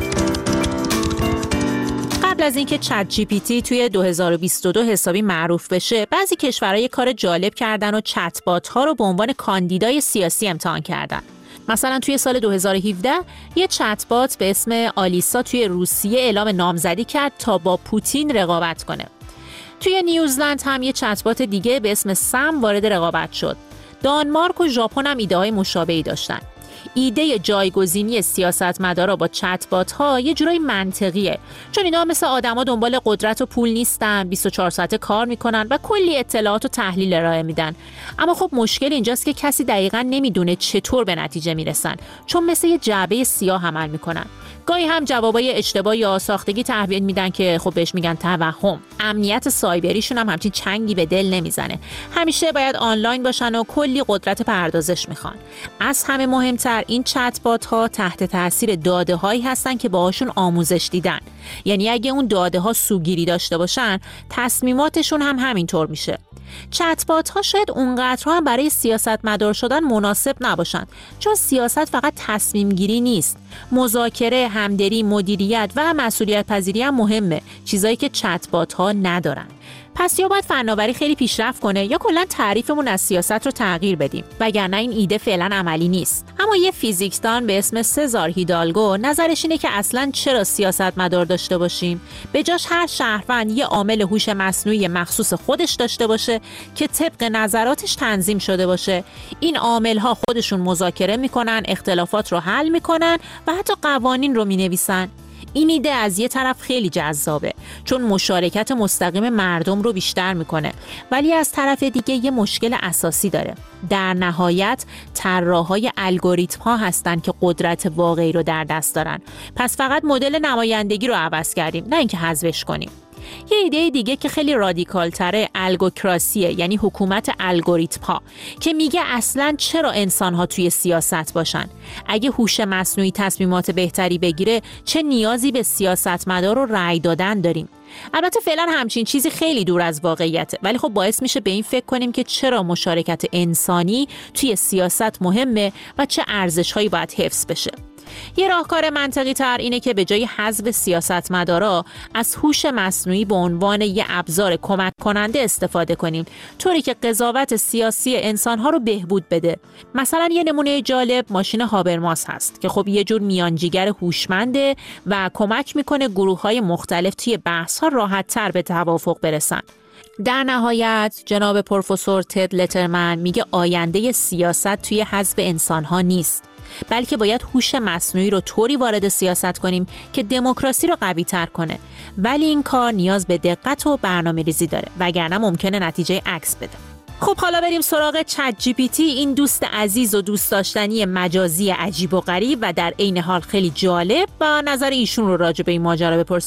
قبل از اینکه چت جی پی تی توی 2022 حسابی معروف بشه، بعضی کشورها یه کار جالب کردن و چت بات ها رو به عنوان کاندیدای سیاسی امتحان کردن. مثلا توی سال 2017 یه چت بات به اسم آلیسا توی روسیه اعلام نامزدی کرد تا با پوتین رقابت کنه. توی نیوزلند هم یه چت بات دیگه به اسم سم وارد رقابت شد. دانمارک و ژاپن هم ایده‌های مشابهی داشتن. ایده جایگزینی سیاستمدارا با چت بات ها یه جورایی منطقیه، چون اینا مثل آدما دنبال قدرت و پول نیستن، 24 ساعته کار میکنن و کلی اطلاعات و تحلیل ارائه میدن. اما خب مشکل اینجاست که کسی دقیقاً نمیدونه چطور به نتیجه میرسن، چون مثل یه جعبه سیاه عمل میکنن. گاهی هم جوابای اشتباه یا ساختگی تحویل میدن که خب بهش میگن توهم. امنیت سایبریشون هم همچین چنگی به دل نمیزنه. همیشه باید آنلاین باشن و کلی قدرت پردازش میخوان. از همه مهمتر این چت بات ها تحت تاثیر داده هایی هستن که باهاشون آموزش دیدن. یعنی اگه اون داده ها سوگیری داشته باشن، تصمیماتشون هم همینطور میشه. چت بات ها شاید اونقدر هم برای سیاستمدار شدن مناسب نباشن، چون سیاست فقط تصمیم گیری نیست. مذاکره، همدلی، مدیریت و مسئولیت پذیری هم مهمه، چیزایی که چت بات ها ندارن. پس یا باید فناوری خیلی پیشرفت کنه یا کلا تعریفمون از سیاست رو تغییر بدیم، وگرنه این ایده فعلا عملی نیست. اما یه فیزیکدان به اسم سزار هیدالگو نظرش اینه که اصلا چرا سیاستمدار داشته باشیم؟ به جاش هر شهروند یه عامل هوش مصنوعی مخصوص خودش داشته باشه که طبق نظراتش تنظیم شده باشه. این عامل‌ها خودشون مذاکره میکنن، اختلافات رو حل میکنن و حتی قوانین رو مینویسن. این ایده از یه طرف خیلی جذابه، چون مشارکت مستقیم مردم رو بیشتر میکنه، ولی از طرف دیگه یه مشکل اساسی داره. در نهایت طراحای الگوریتم ها هستن که قدرت واقعی رو در دست دارن. پس فقط مدل نمایندگی رو عوض کردیم، نه اینکه حذفش کنیم. یه ایده دیگه که خیلی رادیکال تره الگوکراسیه، یعنی حکومت الگوریتم ها، که میگه اصلاً چرا انسان ها توی سیاست باشن؟ اگه هوش مصنوعی تصمیمات بهتری بگیره، چه نیازی به سیاستمدار و رأی دادن داریم؟ البته فعلا همچین چیزی خیلی دور از واقعیته، ولی خب باعث میشه به این فکر کنیم که چرا مشارکت انسانی توی سیاست مهمه و چه ارزش‌هایی باید حفظ بشه. یه راهکار منطقی تر اینه که به جای حذف سیاستمدارا از هوش مصنوعی به عنوان یه ابزار کمک کننده استفاده کنیم، طوری که قضاوت سیاسی انسان‌ها رو بهبود بده. مثلا یه نمونه جالب ماشین هابرماس هست که خب یه جور میانجیگر هوشمنده و کمک میکنه گروه‌های مختلف توی بحث‌ها راحت‌تر به توافق برسن. در نهایت جناب پروفسور تد لترمن میگه آینده سیاست توی حذف انسان‌ها نیست، بلکه باید هوش مصنوعی رو طوری وارد سیاست کنیم که دموکراسی رو قوی‌تر کنه. ولی این کار نیاز به دقت و برنامه‌ریزی داره، وگرنه ممکنه نتیجه عکس بده. خب حالا بریم سراغ چت جی پی تی، این دوست عزیز و دوست داشتنی مجازی عجیب و غریب و در عین حال خیلی جالب، و نظر ایشون رو راجع به این ماجرا بپرسیم.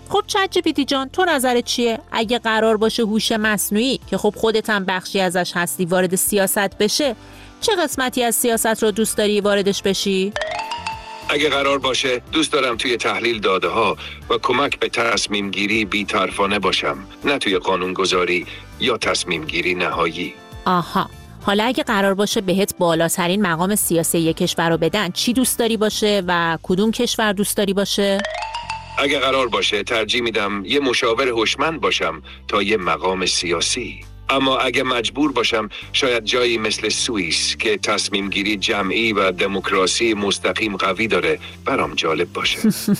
خب چت جی پی تی جان، تو نظرت چیه؟ اگه قرار باشه هوش مصنوعی که خب خودت هم بخشی ازش هستی وارد سیاست بشه، چه قسمتی از سیاست رو دوست داری واردش بشی؟ اگه قرار باشه دوست دارم توی تحلیل داده ها و کمک به تصمیم گیری بی‌طرفانه باشم، نه توی قانون گذاری یا تصمیم گیری نهایی. آها، حالا اگه قرار باشه بهت بالاترین مقام سیاسی یک کشور رو بدن، چی دوست داری باشه و کدوم کشور دوست داری باشه؟ اگه قرار باشه ترجیح میدم یه مشاور هوشمند باشم تا یه مقام سیاسی. اما اگه مجبور باشم شاید جایی مثل سوئیس که تصمیم گیری جمعی و دموکراسی مستقیم قوی داره برام جالب باشه.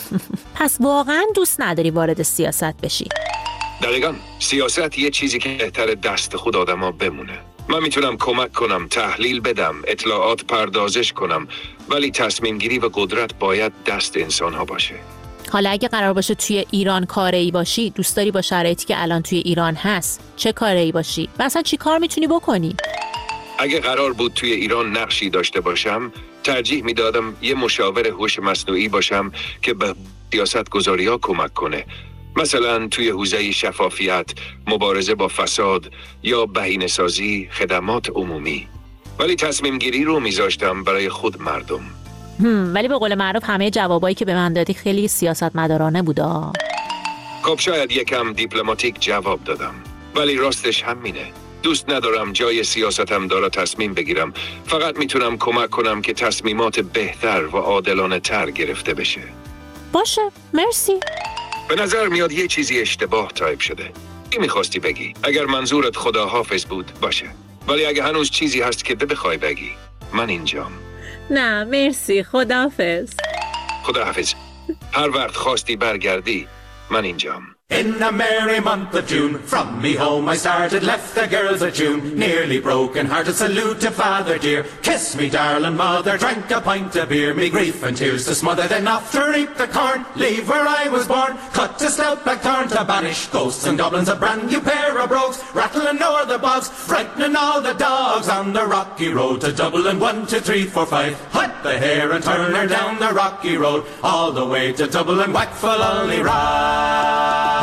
پس واقعا دوست نداری وارد سیاست بشی؟ دقیقاً، سیاست یه چیزی که بهتر دست خود آدما بمونه. من میتونم کمک کنم، تحلیل بدم، اطلاعات پردازش کنم، ولی تصمیم گیری و قدرت باید دست انسان ها باشه. حالا اگه قرار باشه توی ایران کاره‌ای باشی، دوست داری با شرایطی که الان توی ایران هست چه کاره‌ای باشی؟ مثلا چی کار میتونی بکنی؟ اگه قرار بود توی ایران نقشی داشته باشم، ترجیح میدادم یه مشاور هوش مصنوعی باشم که به سیاست گذاری‌ها کمک کنه. مثلا توی حوزه شفافیت، مبارزه با فساد یا بهینه‌سازی خدمات عمومی. ولی تصمیم گیری رو میذاشتم برای خود مردم. ولی به قول معروف همه جوابایی که به من دادی خیلی سیاستمدارانه بودا. خب شاید یکم دیپلماتیک جواب دادم، ولی راستش همینه. دوست ندارم جای سیاستم داره تصمیم بگیرم. فقط میتونم کمک کنم که تصمیمات بهتر و عادلانه تر گرفته بشه. باشه، مرسی. به نظر میاد یه چیزی اشتباه تایپ شده. چی میخواستی بگی؟ اگر منظورت خداحافظ بود باشه، ولی اگه هنوز چیزی هست که بخوای بگی، من اینجام. نه مرسی، خداحافظ. خداحافظ. هر وقت خواستی برگردی، من اینجام. In a merry month of June, from me home I started, left the girls at June, nearly broken hearted, salute to father dear, kiss me darling mother, drank a pint of beer, me grief and tears to smother, then off to reap the corn, leave where I was born, cut a stout black thorn to banish ghosts and goblins, a brand new pair of brogues, rattling o'er the bogs, frightening all the dogs on the rocky road to Dublin. 1, 2, 3, 4, 5, hut the hare and turn her down the rocky road, all the way to Dublin, whack full only ride.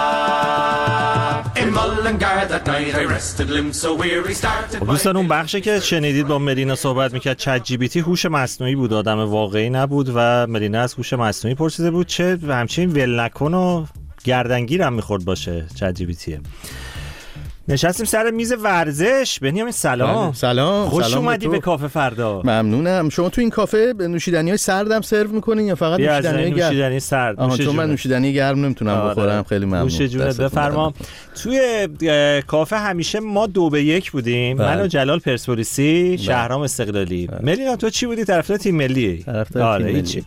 دوستان اون بخشی که شنیدید با ملینا صحبت میکرد چت جی پی تی هوش مصنوعی بود، آدم واقعی نبود و ملینا از هوش مصنوعی پرسیده بود چه همچین ول نکن و گردنگیر هم میخورد باشه چت جی پی تی. نشستیم سر میز ورزش. بنیامین سلام. سلام. خوش اومدی به کافه فردا. ممنونم. شما تو این کافه نوشیدنی‌های سردم سرو می‌کنین یا فقط نوشیدنی سرد؟ چون من نوشیدنی گرم نمیتونم بخورم. خیلی ممنون. نوش جونت. بفرما. توی کافه همیشه ما 2-1 بودیم. من و جلال پرسپولیسی، شهرام استقلالی. ملینا تو چی بودی؟ طرفدار تیم ملی؟ آره هیچی.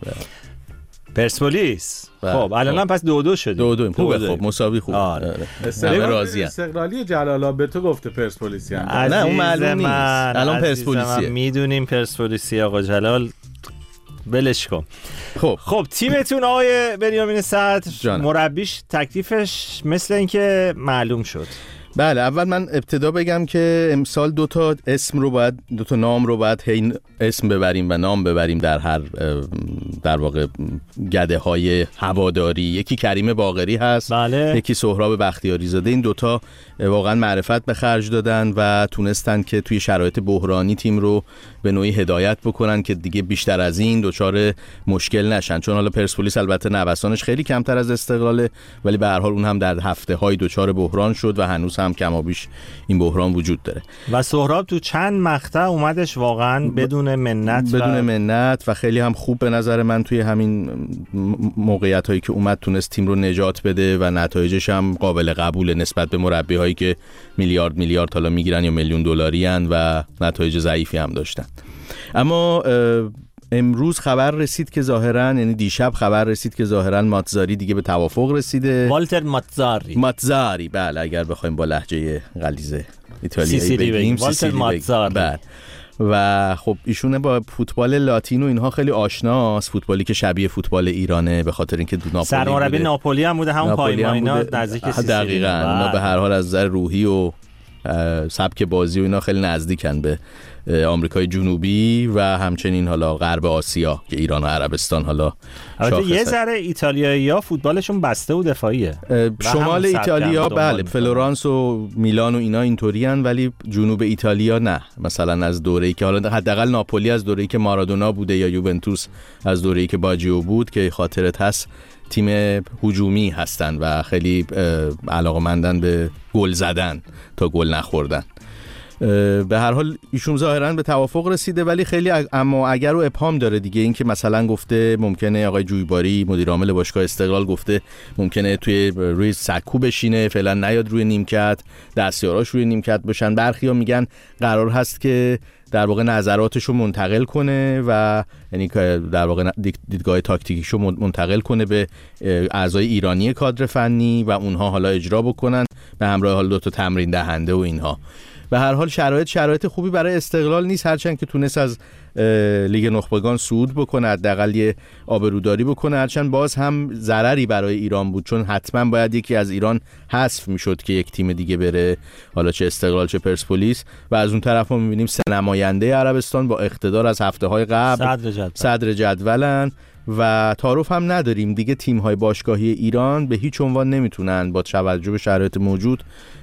پرسپولیس. خب الان پس 2-2 شد. 2-2 خوبه. خب مساوی خوب. استقلالی جلالا به تو گفته پرسپولیسی هم. نه اون معلوم نیست. الان پرسپولیسیه. میدونیم پرسپولیسی آقا جلال. ولش کن. خب تیمتون آقای بنیامین صدر، مربیش تکلیفش مثل اینکه معلوم شد. بله، اول من ابتدا بگم که امسال 2 تا نام رو باید هی اسم ببریم و نام ببریم در هر در واقع گده های هواداری. یکی کریم باقری هست، بله. یکی سهراب بختیاری زاده. این 2 تا واقعا معرفت به خرج دادن و تونستن که توی شرایط بحرانی تیم رو به نوعی هدایت بکنن که دیگه بیشتر از این دچار مشکل نشن. چون حالا پرسپولیس البته نوسانش خیلی کمتر از استقلاله، ولی به هر حال اون هم در هفته‌های دچار بحران شد و هنوز هم کم و بیش این بحران وجود داره. و سهراب تو چند مقطع اومدش واقعا بدون منت و خیلی هم خوب به نظر من توی همین موقعیت‌هایی که اومد تونست تیم رو نجات بده و نتایجش هم قابل قبوله نسبت به مربی‌هایی که میلیارد حالا میگیرن یا میلیون دلاری ان و نتایج ضعیفی هم داشتن. اما امروز خبر رسید که ظاهراً، یعنی دیشب خبر رسید که ظاهراً ماتزاری دیگه به توافق رسیده. والتر ماتزاری، بله، اگر بخوایم با لهجه غلیظ ایتالیایی بگیم والتر ماتزاری. بله. و خب ایشونه با فوتبال لاتین و اینها خیلی آشناست، فوتبالی که شبیه فوتبال ایرانه، به خاطر اینکه ناپولی سرمربی ناپولی هم بوده، همون پایماینا نزدیک سیسیلی. دقیقاً. اونا به هر حال از نظر روحی و سبک بازی و اینا خیلی نزدیکن به آمریکای جنوبی و همچنین حالا غرب آسیا که ایران و عربستان حالا البته یه ذره ایتالیایی‌ها فوتبالشون بسته و دفاعیه. شمال ایتالیا بله فلورانس و میلان و اینا اینطورین، ولی جنوب ایتالیا نه. مثلا از دوره‌ای که حالا حداقل ناپولی از دوره‌ای که مارادونا بوده یا یوونتوس از دوره‌ای که باجیو بود که خاطرت هست، تیم هجومی هستن و خیلی علاقه‌مندن به گل زدن تا گل نخوردن. به هر حال ایشون ظاهراً به توافق رسیده، ولی خیلی اما اگر و ابهام داره دیگه. این که مثلا گفته ممکنه آقای جویباری مدیر عامل باشگاه استقلال گفته ممکنه روی سکو بشینه، فعلا نیاد روی نیمکت، دستیاراش روی نیمکت باشن. برخیا میگن قرار هست که در واقع نظراتشو منتقل کنه و یعنی در واقع دیدگاه تاکتیکیشو منتقل کنه به اعضای ایرانی کادر فنی و اونها حالا اجرا بکنن به همراه حالا 2 تمرین دهنده و اینها. به هر حال شرایط خوبی برای استقلال نیست، هرچند که تونست از لیگ نخبگان صعود بکنه، حداقل یه آبروداری بکنه، هرچند باز هم ضرری برای ایران بود، چون حتما باید یکی از ایران حذف میشد که یک تیم دیگه بره، حالا چه استقلال چه پرسپولیس. و از اون طرف ما میبینیم 3 نماینده عربستان با اقتدار از هفته‌های قبل صدر جدولن و تعارف هم نداریم دیگه. تیم‌های باشگاهی ایران به هیچ عنوان نمیتونن با توجه به شرایط موجود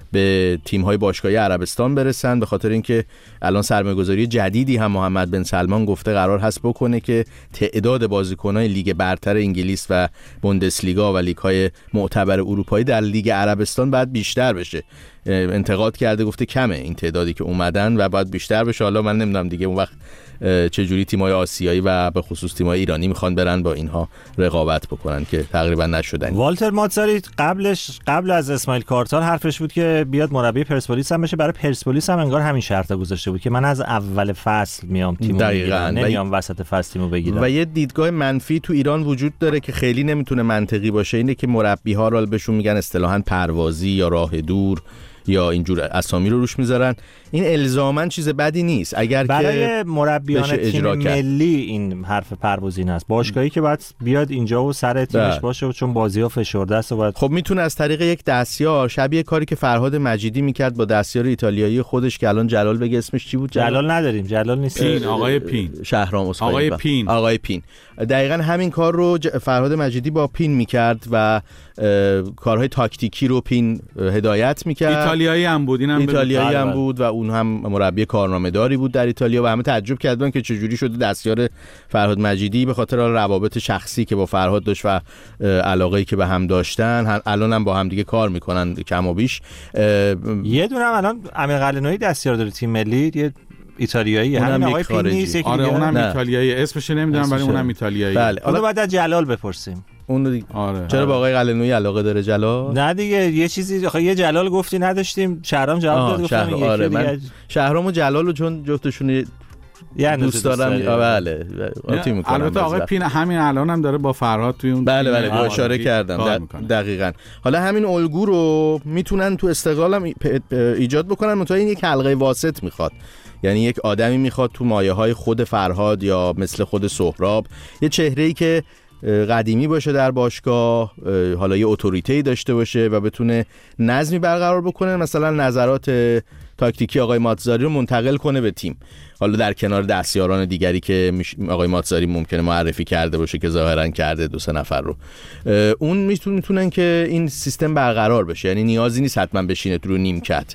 به تیم‌های باشگاهی عربستان برسن، به خاطر اینکه الان سرمایه‌گذاری جدیدی هم محمد بن سلمان گفته قرار هست بکنه که تعداد بازیکن‌های لیگ برتر انگلیس و بوندسلیگا و لیگ‌های معتبر اروپایی در لیگ عربستان باید بیشتر بشه. انتقاد کرده، گفته کمه این تعدادی که اومدن و باید بیشتر بشه. حالا من نمیدونم دیگه اون وقت چجوری تیم‌های آسیایی و به خصوص تیم‌های ایرانی میخوان برن با اینها رقابت بکنن که تقریبا نشدن. والتر ماتزاری قبل از اسماعیل کارتال حرفش بود که بیاد مربی پرسپولیس هم بشه. برای پرسپولیس هم انگار همین شرط گذاشته بود که من از اول فصل میام تیمو بگیرم، نمیام وسط فصل تیمو بگیرم. و یه دیدگاه منفی تو ایران وجود داره که خیلی نمیتونه منطقی باشه، اینه که مربی‌ها رو بهشون میگن اصطلاحاً پروازی یا راه دور یا اینجور اسامی رو روش میذارن. این الزاماً چیز بدی نیست اگر برای مربیان تیم ملی این حرف پروازی هست. باشگاهی که باید بیاد اینجا و سر تیمش باشه و چون بازی‌ها فشرده است و باید خب میتونه از طریق یک دستیار شبیه کاری که فرهاد مجیدی میکرد با دستیار ایتالیایی خودش که الان جلال بگه اسمش چی بود؟ جلال نداریم، جلال نیست. پین، آقای پین، شهرام آقای پین دقیقاً همین کار رو فرهاد مجیدی با پین میکرد و کارهای تاکتیکی رو پین هدایت میکرد. ایتالیایی هم بود، اینم ایتالیایی هم بود و اون هم مربی کارنامه‌داری بود در ایتالیا و همه تعجب کردن که چجوری شده دستیار فرهاد مجیدی، به خاطر روابط شخصی که با فرهاد داشت و علاقه‌ای که به هم داشتن. الان هم با هم دیگه کار میکنن کم و بیش. یه دونه هم الان امیر قلعه‌نویی دستیار داره تیم ملی، یه ایتالیایی، همین آقای پین نیست. آره اونم ایتالیایی، اسمش نمیدونم ولی اونم ایتالیایی. بله حالا بعد از جلال بپرسیم. آره. چرا با آقای قلعه‌نویی علاقه داره جلال؟ نه دیگه یه چیزی یه جلال گفتی نداشتیم، شهرام جواب داد گفتم آره من شهرام و جلال رو چون جفتشون دوست دارم. بله البته آقای پین همین الان هم داره با فرهاد توی اون بله اشاره کردم دقیقاً. حالا همین الگو رو میتونن تو استقلال هم ایجاد بکنن، منتها این یک حلقه واسط میخواد. یعنی یک آدمی میخواد تو مایه‌های خود فرهاد یا مثل خود سهراب یه چهره‌ای که قدیمی باشه در باشگاه، حالا یه اتوریتی داشته باشه و بتونه نظمی برقرار بکنه، مثلا نظرات تاکتیکی آقای ماتزاری رو منتقل کنه به تیم، حالا در کنار دستیاران دیگری که آقای ماتزاری ممکنه معرفی کرده باشه که ظاهرا کرده 2-3 نفر رو. اون میتونن که این سیستم برقرار بشه، یعنی نیازی نیست حتما بشینه تو نیمکت،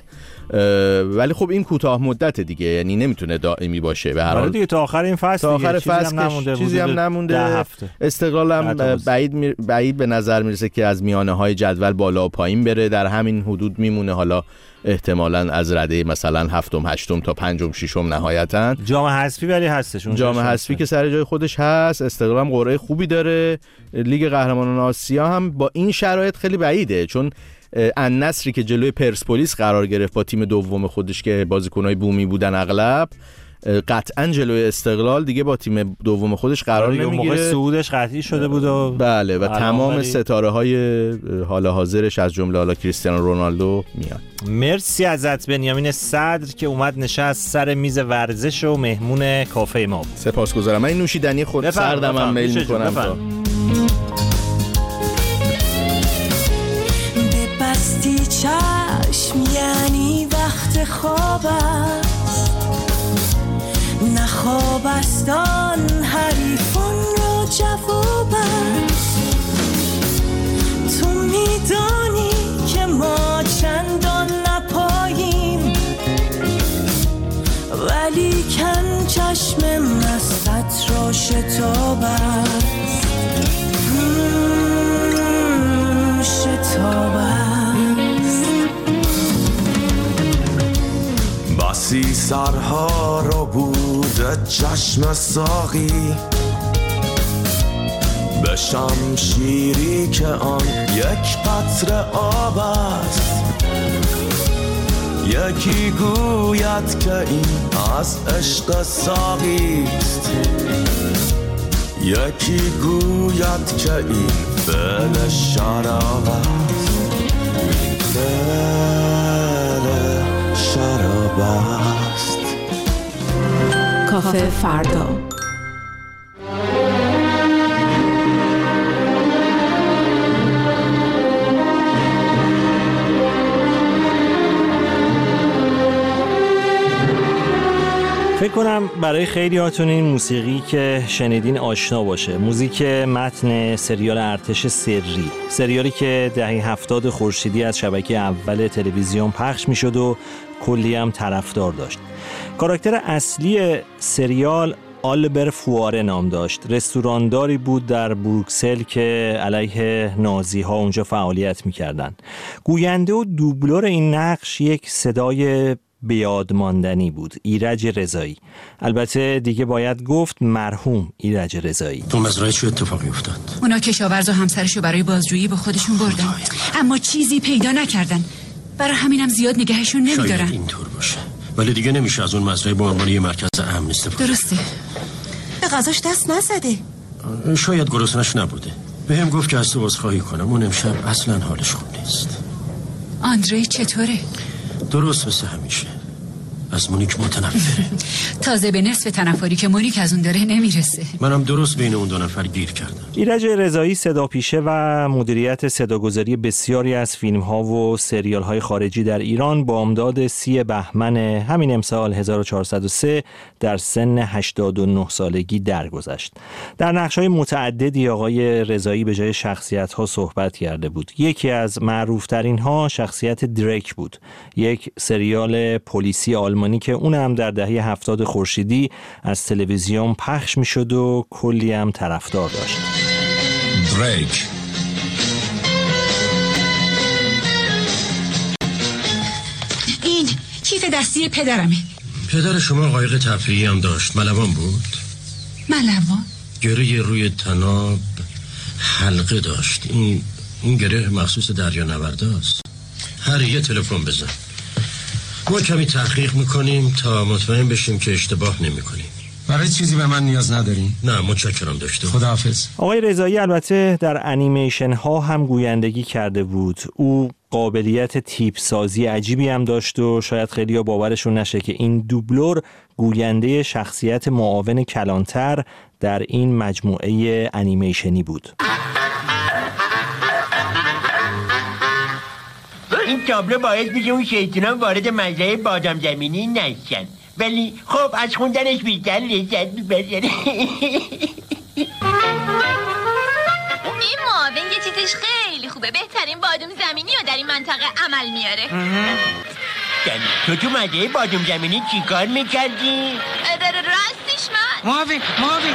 ولی خب این کوتاه مدت دیگه، یعنی نمیتونه دائمی باشه. به هر حال دیگه تا آخر این فصل تا آخر فصل چیزی هم نمونده. استقلال هم بعید به نظر میرسه که از میانه های جدول بالا و پایین بره، در همین حدود میمونه. حالا احتمالاً از رده مثلا 7م 8م تا 5م 6م نهایتاً. جام حذفی ولی هستش اون جام حذفی که سر جای خودش هست. استقلال هم قرعه خوبی داره. لیگ قهرمانان آسیا هم با این شرایط خیلی بعیده، چون النصری که جلوی پرسپولیس قرار گرفت با تیم دوم خودش که بازیکن‌های بومی بودن اغلب، قطعاً جلوی استقلال دیگه با تیم دوم خودش قرار نمیگیره. موقع صعودش قطعی شده بود و بله و تمام ستاره‌های حال حاضرش از جمله حالا کریستیانو رونالدو میاد. مرسی ازت بنیامین صدر که اومد نشست سر میز ورزش و مهمون کافه ما. سپاسگزارم. من این نوشیدنی خود سردمم میل میکنم تا بستی چشم، یعنی وقت وابستان حریفان را جواب است. تو میدانی که ما چندان نپاییم، ولی کن چشم مستت را شتاب است. شتاب است. بسی سرها را بوده چشم ساقی، به شمشیری که آن یک قطره آب است. یکی گوید که این از عشق ساقی است، یکی گوید که این فعل شراب است. فعل شراب است. کافه فردا. فکر کنم برای خیلی هاتون این موسیقی که شنیدین آشنا باشه. موزیک متن سریال ارتش سری، سریالی که دهه 70 خورشیدی از شبکه اول تلویزیون پخش میشد و کلی هم طرفدار داشت. کاراکتر اصلی سریال آلبر فواره نام داشت. رستورانداری بود در بروکسل که علیه نازی ها اونجا فعالیت میکردن. گوینده و دوبلور این نقش یک صدای بیاد ماندنی بود، ایرج رضایی. البته دیگه باید گفت مرحوم ایرج رضایی. تو مزرعه چه اتفاقی افتاد؟ اونا کشاورز و همسرشو برای بازجویی با خودشون بردن، اما چیزی پیدا نکردن. برای همینم زیاد نگهشون نمیدارن. شاید اینطور باشه، ولی دیگه نمیشه از اون مزرعه به عنوان یه مرکز امن استفاده. درسته. به غذاش دست نزده. شاید گرسنش نبوده. بهم گفت که از تو عذرخواهی کنم. اون امشب اصلا حالش خوب نیست. آندری چطوره؟ درست مثل همیشه. از مونیک متنفره. تازه به نصف تنفری که مونیک از اون داره نمیرسه. منم درست بین اون دو نفر گیر کردم. ایرج رضایی صداپیشه و مدیریت صداگذاری بسیاری از فیلم‌ها و سریال‌های خارجی در ایران با امداد 30 بهمن همین امسال 1403 در سن 89 سالگی درگذشت. در نقش‌های متعددی آقای رضایی به جای شخصیت‌ها صحبت کرده بود. یکی از معروف‌ترین‌ها شخصیت دریک بود، یک سریال پلیسی آلمانی که اونم در دهه 70 خورشیدی از تلویزیون پخش میشد و کلی هم طرفدار داشت. دریک. این کیف دستی پدرمه. پدر شما قایق تفریحی هم داشت، ملوان بود؟ ملوان؟ گره روی تناب حلقه داشت. این گره مخصوص دریانورداست. هر یه تلفن بزن، ما کمی تحقیق میکنیم تا مطمئن بشیم که اشتباه نمیکنیم. برای چیزی به من نیاز نداریم؟ نه متشکرم دکتر. خداحافظ. آقای رضایی البته در انیمیشن ها هم گویندگی کرده بود. او قابلیت تیپ سازی عجیبی هم داشت و شاید خیلی ها باورشون نشه که این دوبلور گوینده شخصیت معاون کلانتر در این مجموعه انیمیشنی بود. این تابلو باعث میشه اون شیطنان وارد مزرعه بادام زمینی نشن، ولی خب از خوندنش بیشتر لذت میبرن. این معاون یه چیزش خیلی خوبه، بهترین بادام زمینی رو در این منطقه عمل میاره. تو مزرعه بادام زمینی چی کار میکردی؟ راستش من معاون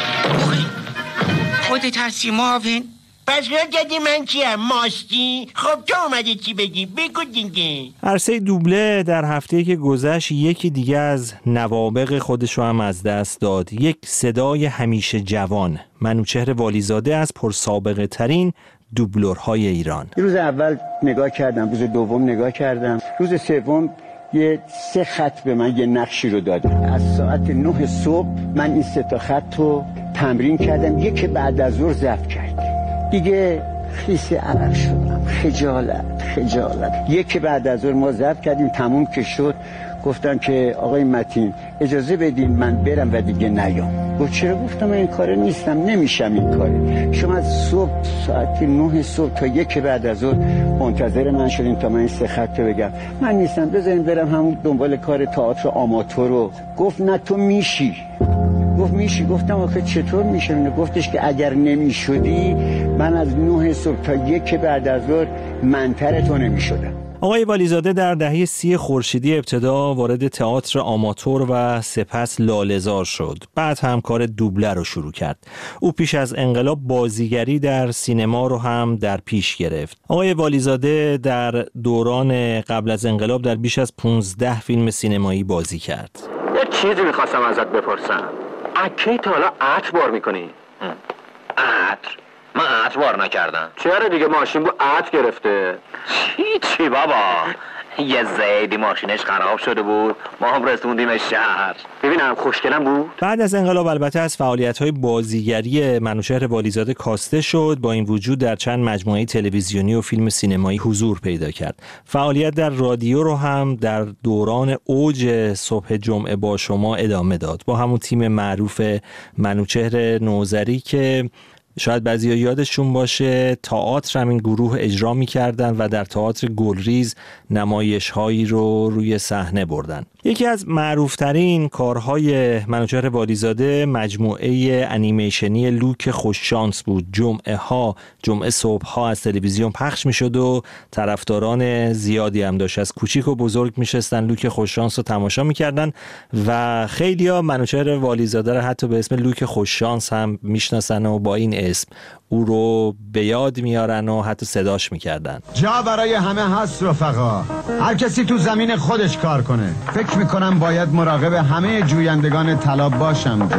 خودت هستی معاون؟ پس را جدی من چیم؟ ماستی؟ خب تو اومدی چی بگی؟ بگو دیگه. عرصه دوبله در هفته‌ای که گذشت یکی دیگه از نوابغ خودشو هم از دست داد. یک صدای همیشه جوان، منوچهر والیزاده از پرسابقه ترین دوبلورهای ایران. روز اول نگاه کردم، روز دوم نگاه کردم، روز سوم یه 3 خط به من یه نقشی رو داد. از ساعت 9 صبح من این 3 تا خط رو تمرین کردم. یکی بعد از ظهر ضبط کردم. دیگه خیس عرق شدم. خجالت. یکی بعد از ظهر ما ضبط کردیم، تموم که شد گفتن که آقای متین اجازه بدین من برم و دیگه نیام. گفت چرا؟ گفتم من این کار نیستم، نمیشم این کاره. شما از صبح ساعت 9 صبح تا یک بعد از ظهر منتظر من شدین تا من این 3 خط رو بگم. من نیستم، بذارین برم همون دنبال کار تئاتر آماتور رو. گفت نه تو میشی. گفت میشه. گفتم آخه چطور میشه؟ گفتش که اگر نمیشدی من از 9 صبح تا 1 بعد از ظهر منتر تو نمیشدم. آقای والیزاده در دهه 30 خورشیدی ابتدا وارد تئاتر آماتور و سپس لاله‌زار شد. بعد هم کار دوبله رو شروع کرد. او پیش از انقلاب بازیگری در سینما رو هم در پیش گرفت. آقای والیزاده در دوران قبل از انقلاب در بیش از 15 فیلم سینمایی بازی کرد. یه چیزی میخواستم ازت بپرسم. اکی تا حالا عطر بار میکنی؟ عطر؟ من عطر بار نکردم. چرا دیگه ماشین بود عطر گرفته؟ چی بابا؟ یه زیدی ماشینش خراب شده بود، ما هم رسوندیمش شهر. ببینم خوشگلم بود. بعد از انقلاب البته از فعالیت‌های بازیگری منوچهر والیزاده کاسته شد. با این وجود در چند مجموعه تلویزیونی و فیلم سینمایی حضور پیدا کرد. فعالیت در رادیو رو هم در دوران اوج صبح جمعه با شما ادامه داد با همون تیم معروف منوچهر نوذری که شاید بعضیا یادشون باشه تئاتر هم این گروه اجرا می‌کردن و در تئاتر گلریز نمایش‌هایی رو روی صحنه بردن. یکی از معروفترین کارهای منوچهر والیزاده مجموعه انیمیشنی لوک خوششانس بود. جمعه صبح‌ها از تلویزیون پخش می‌شد و طرفداران زیادی هم داشت. از کوچیک و بزرگ می‌شستن لوک خوششانس رو تماشا می‌کردن و خیلی‌ها منوچهر والیزاده رو حتی به اسم لوک خوششانس هم میشناسن و با این اسم او رو به یاد میارن و حتی صداش میکردن. جا برای همه هست رفقا، هر کسی تو زمین خودش کار کنه. فکر میکنم باید مراقب همه جویندگان طلا باشم.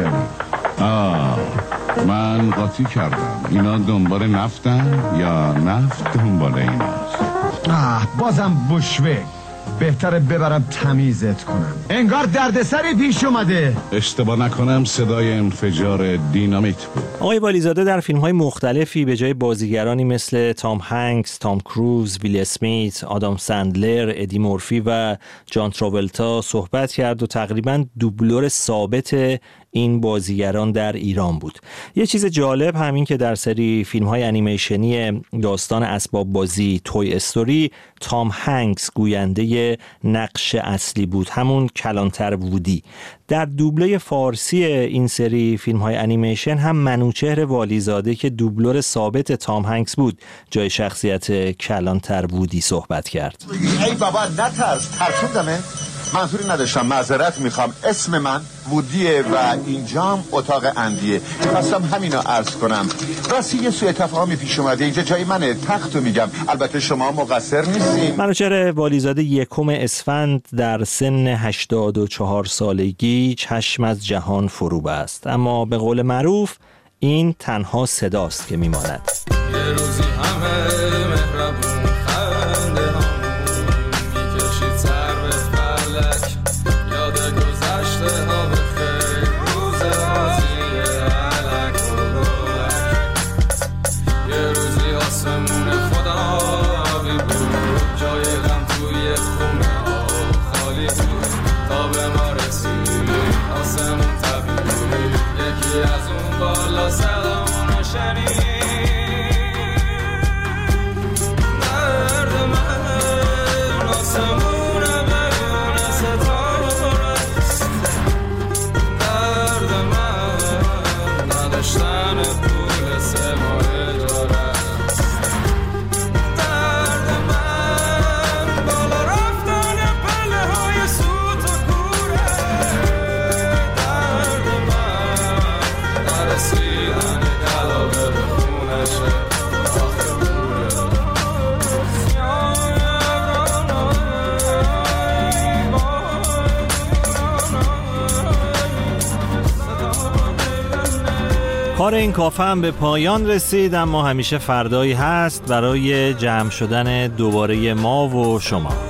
من قاطی کردم. اینا دنبال نفتن یا نفت دنبال ایناست؟ بازم بوشوه. بهتره ببرم تمیزت کنم. انگار دردسری پیش اومده. اشتباه نکنم صدای انفجار دینامیت بود. آقای والیزاده در فیلم‌های مختلفی به جای بازیگرانی مثل تام هنگس، تام کروز، ویل اسمیت، آدام سندلر، ادی مورفی و جان تراولتا صحبت کرد و تقریباً دوبلور ثابت این بازیگران در ایران بود. یه چیز جالب همین که در سری فیلم‌های انیمیشنی داستان اسباب بازی توی استوری تام هنگس گوینده نقش اصلی بود، همون کلانتر وودی. در دوبله فارسی این سری فیلم‌های انیمیشن هم منوچهر والیزاده که دوبلور ثابت تام هنگس بود جای شخصیت کلانتر وودی صحبت کرد. ای بابا نترس، ترسوندمه. منظوری نداشتم، معذرت میخوام. اسم من وودیه و اینجام اتاق اندیه. خواستم همینو عرض کنم. راستی یه سوء تفاهمی پیش اومده، اینجا جای منه، تختو میگم. البته شما مقصر نیستین. منوچهر والیزاده 1 اسفند در سن 84 سالگی چشم از جهان فرو بست، اما به قول معروف این تنها صداست که میماند. یه روزی همه مهربون خنده میکشید سر به فلک، یاد گذشته ها به خیر، روز بازی علک و رولک. یه روزی آسمون خدا آبی بود، جای غم توی خونه ها خالی بود، تا به ما رسید آسمون طبیعی، یکی از اون بالا صدامونو شنید. کار این کافه هم به پایان رسید، اما همیشه فردایی هست برای جمع شدن دوباره ما و شما.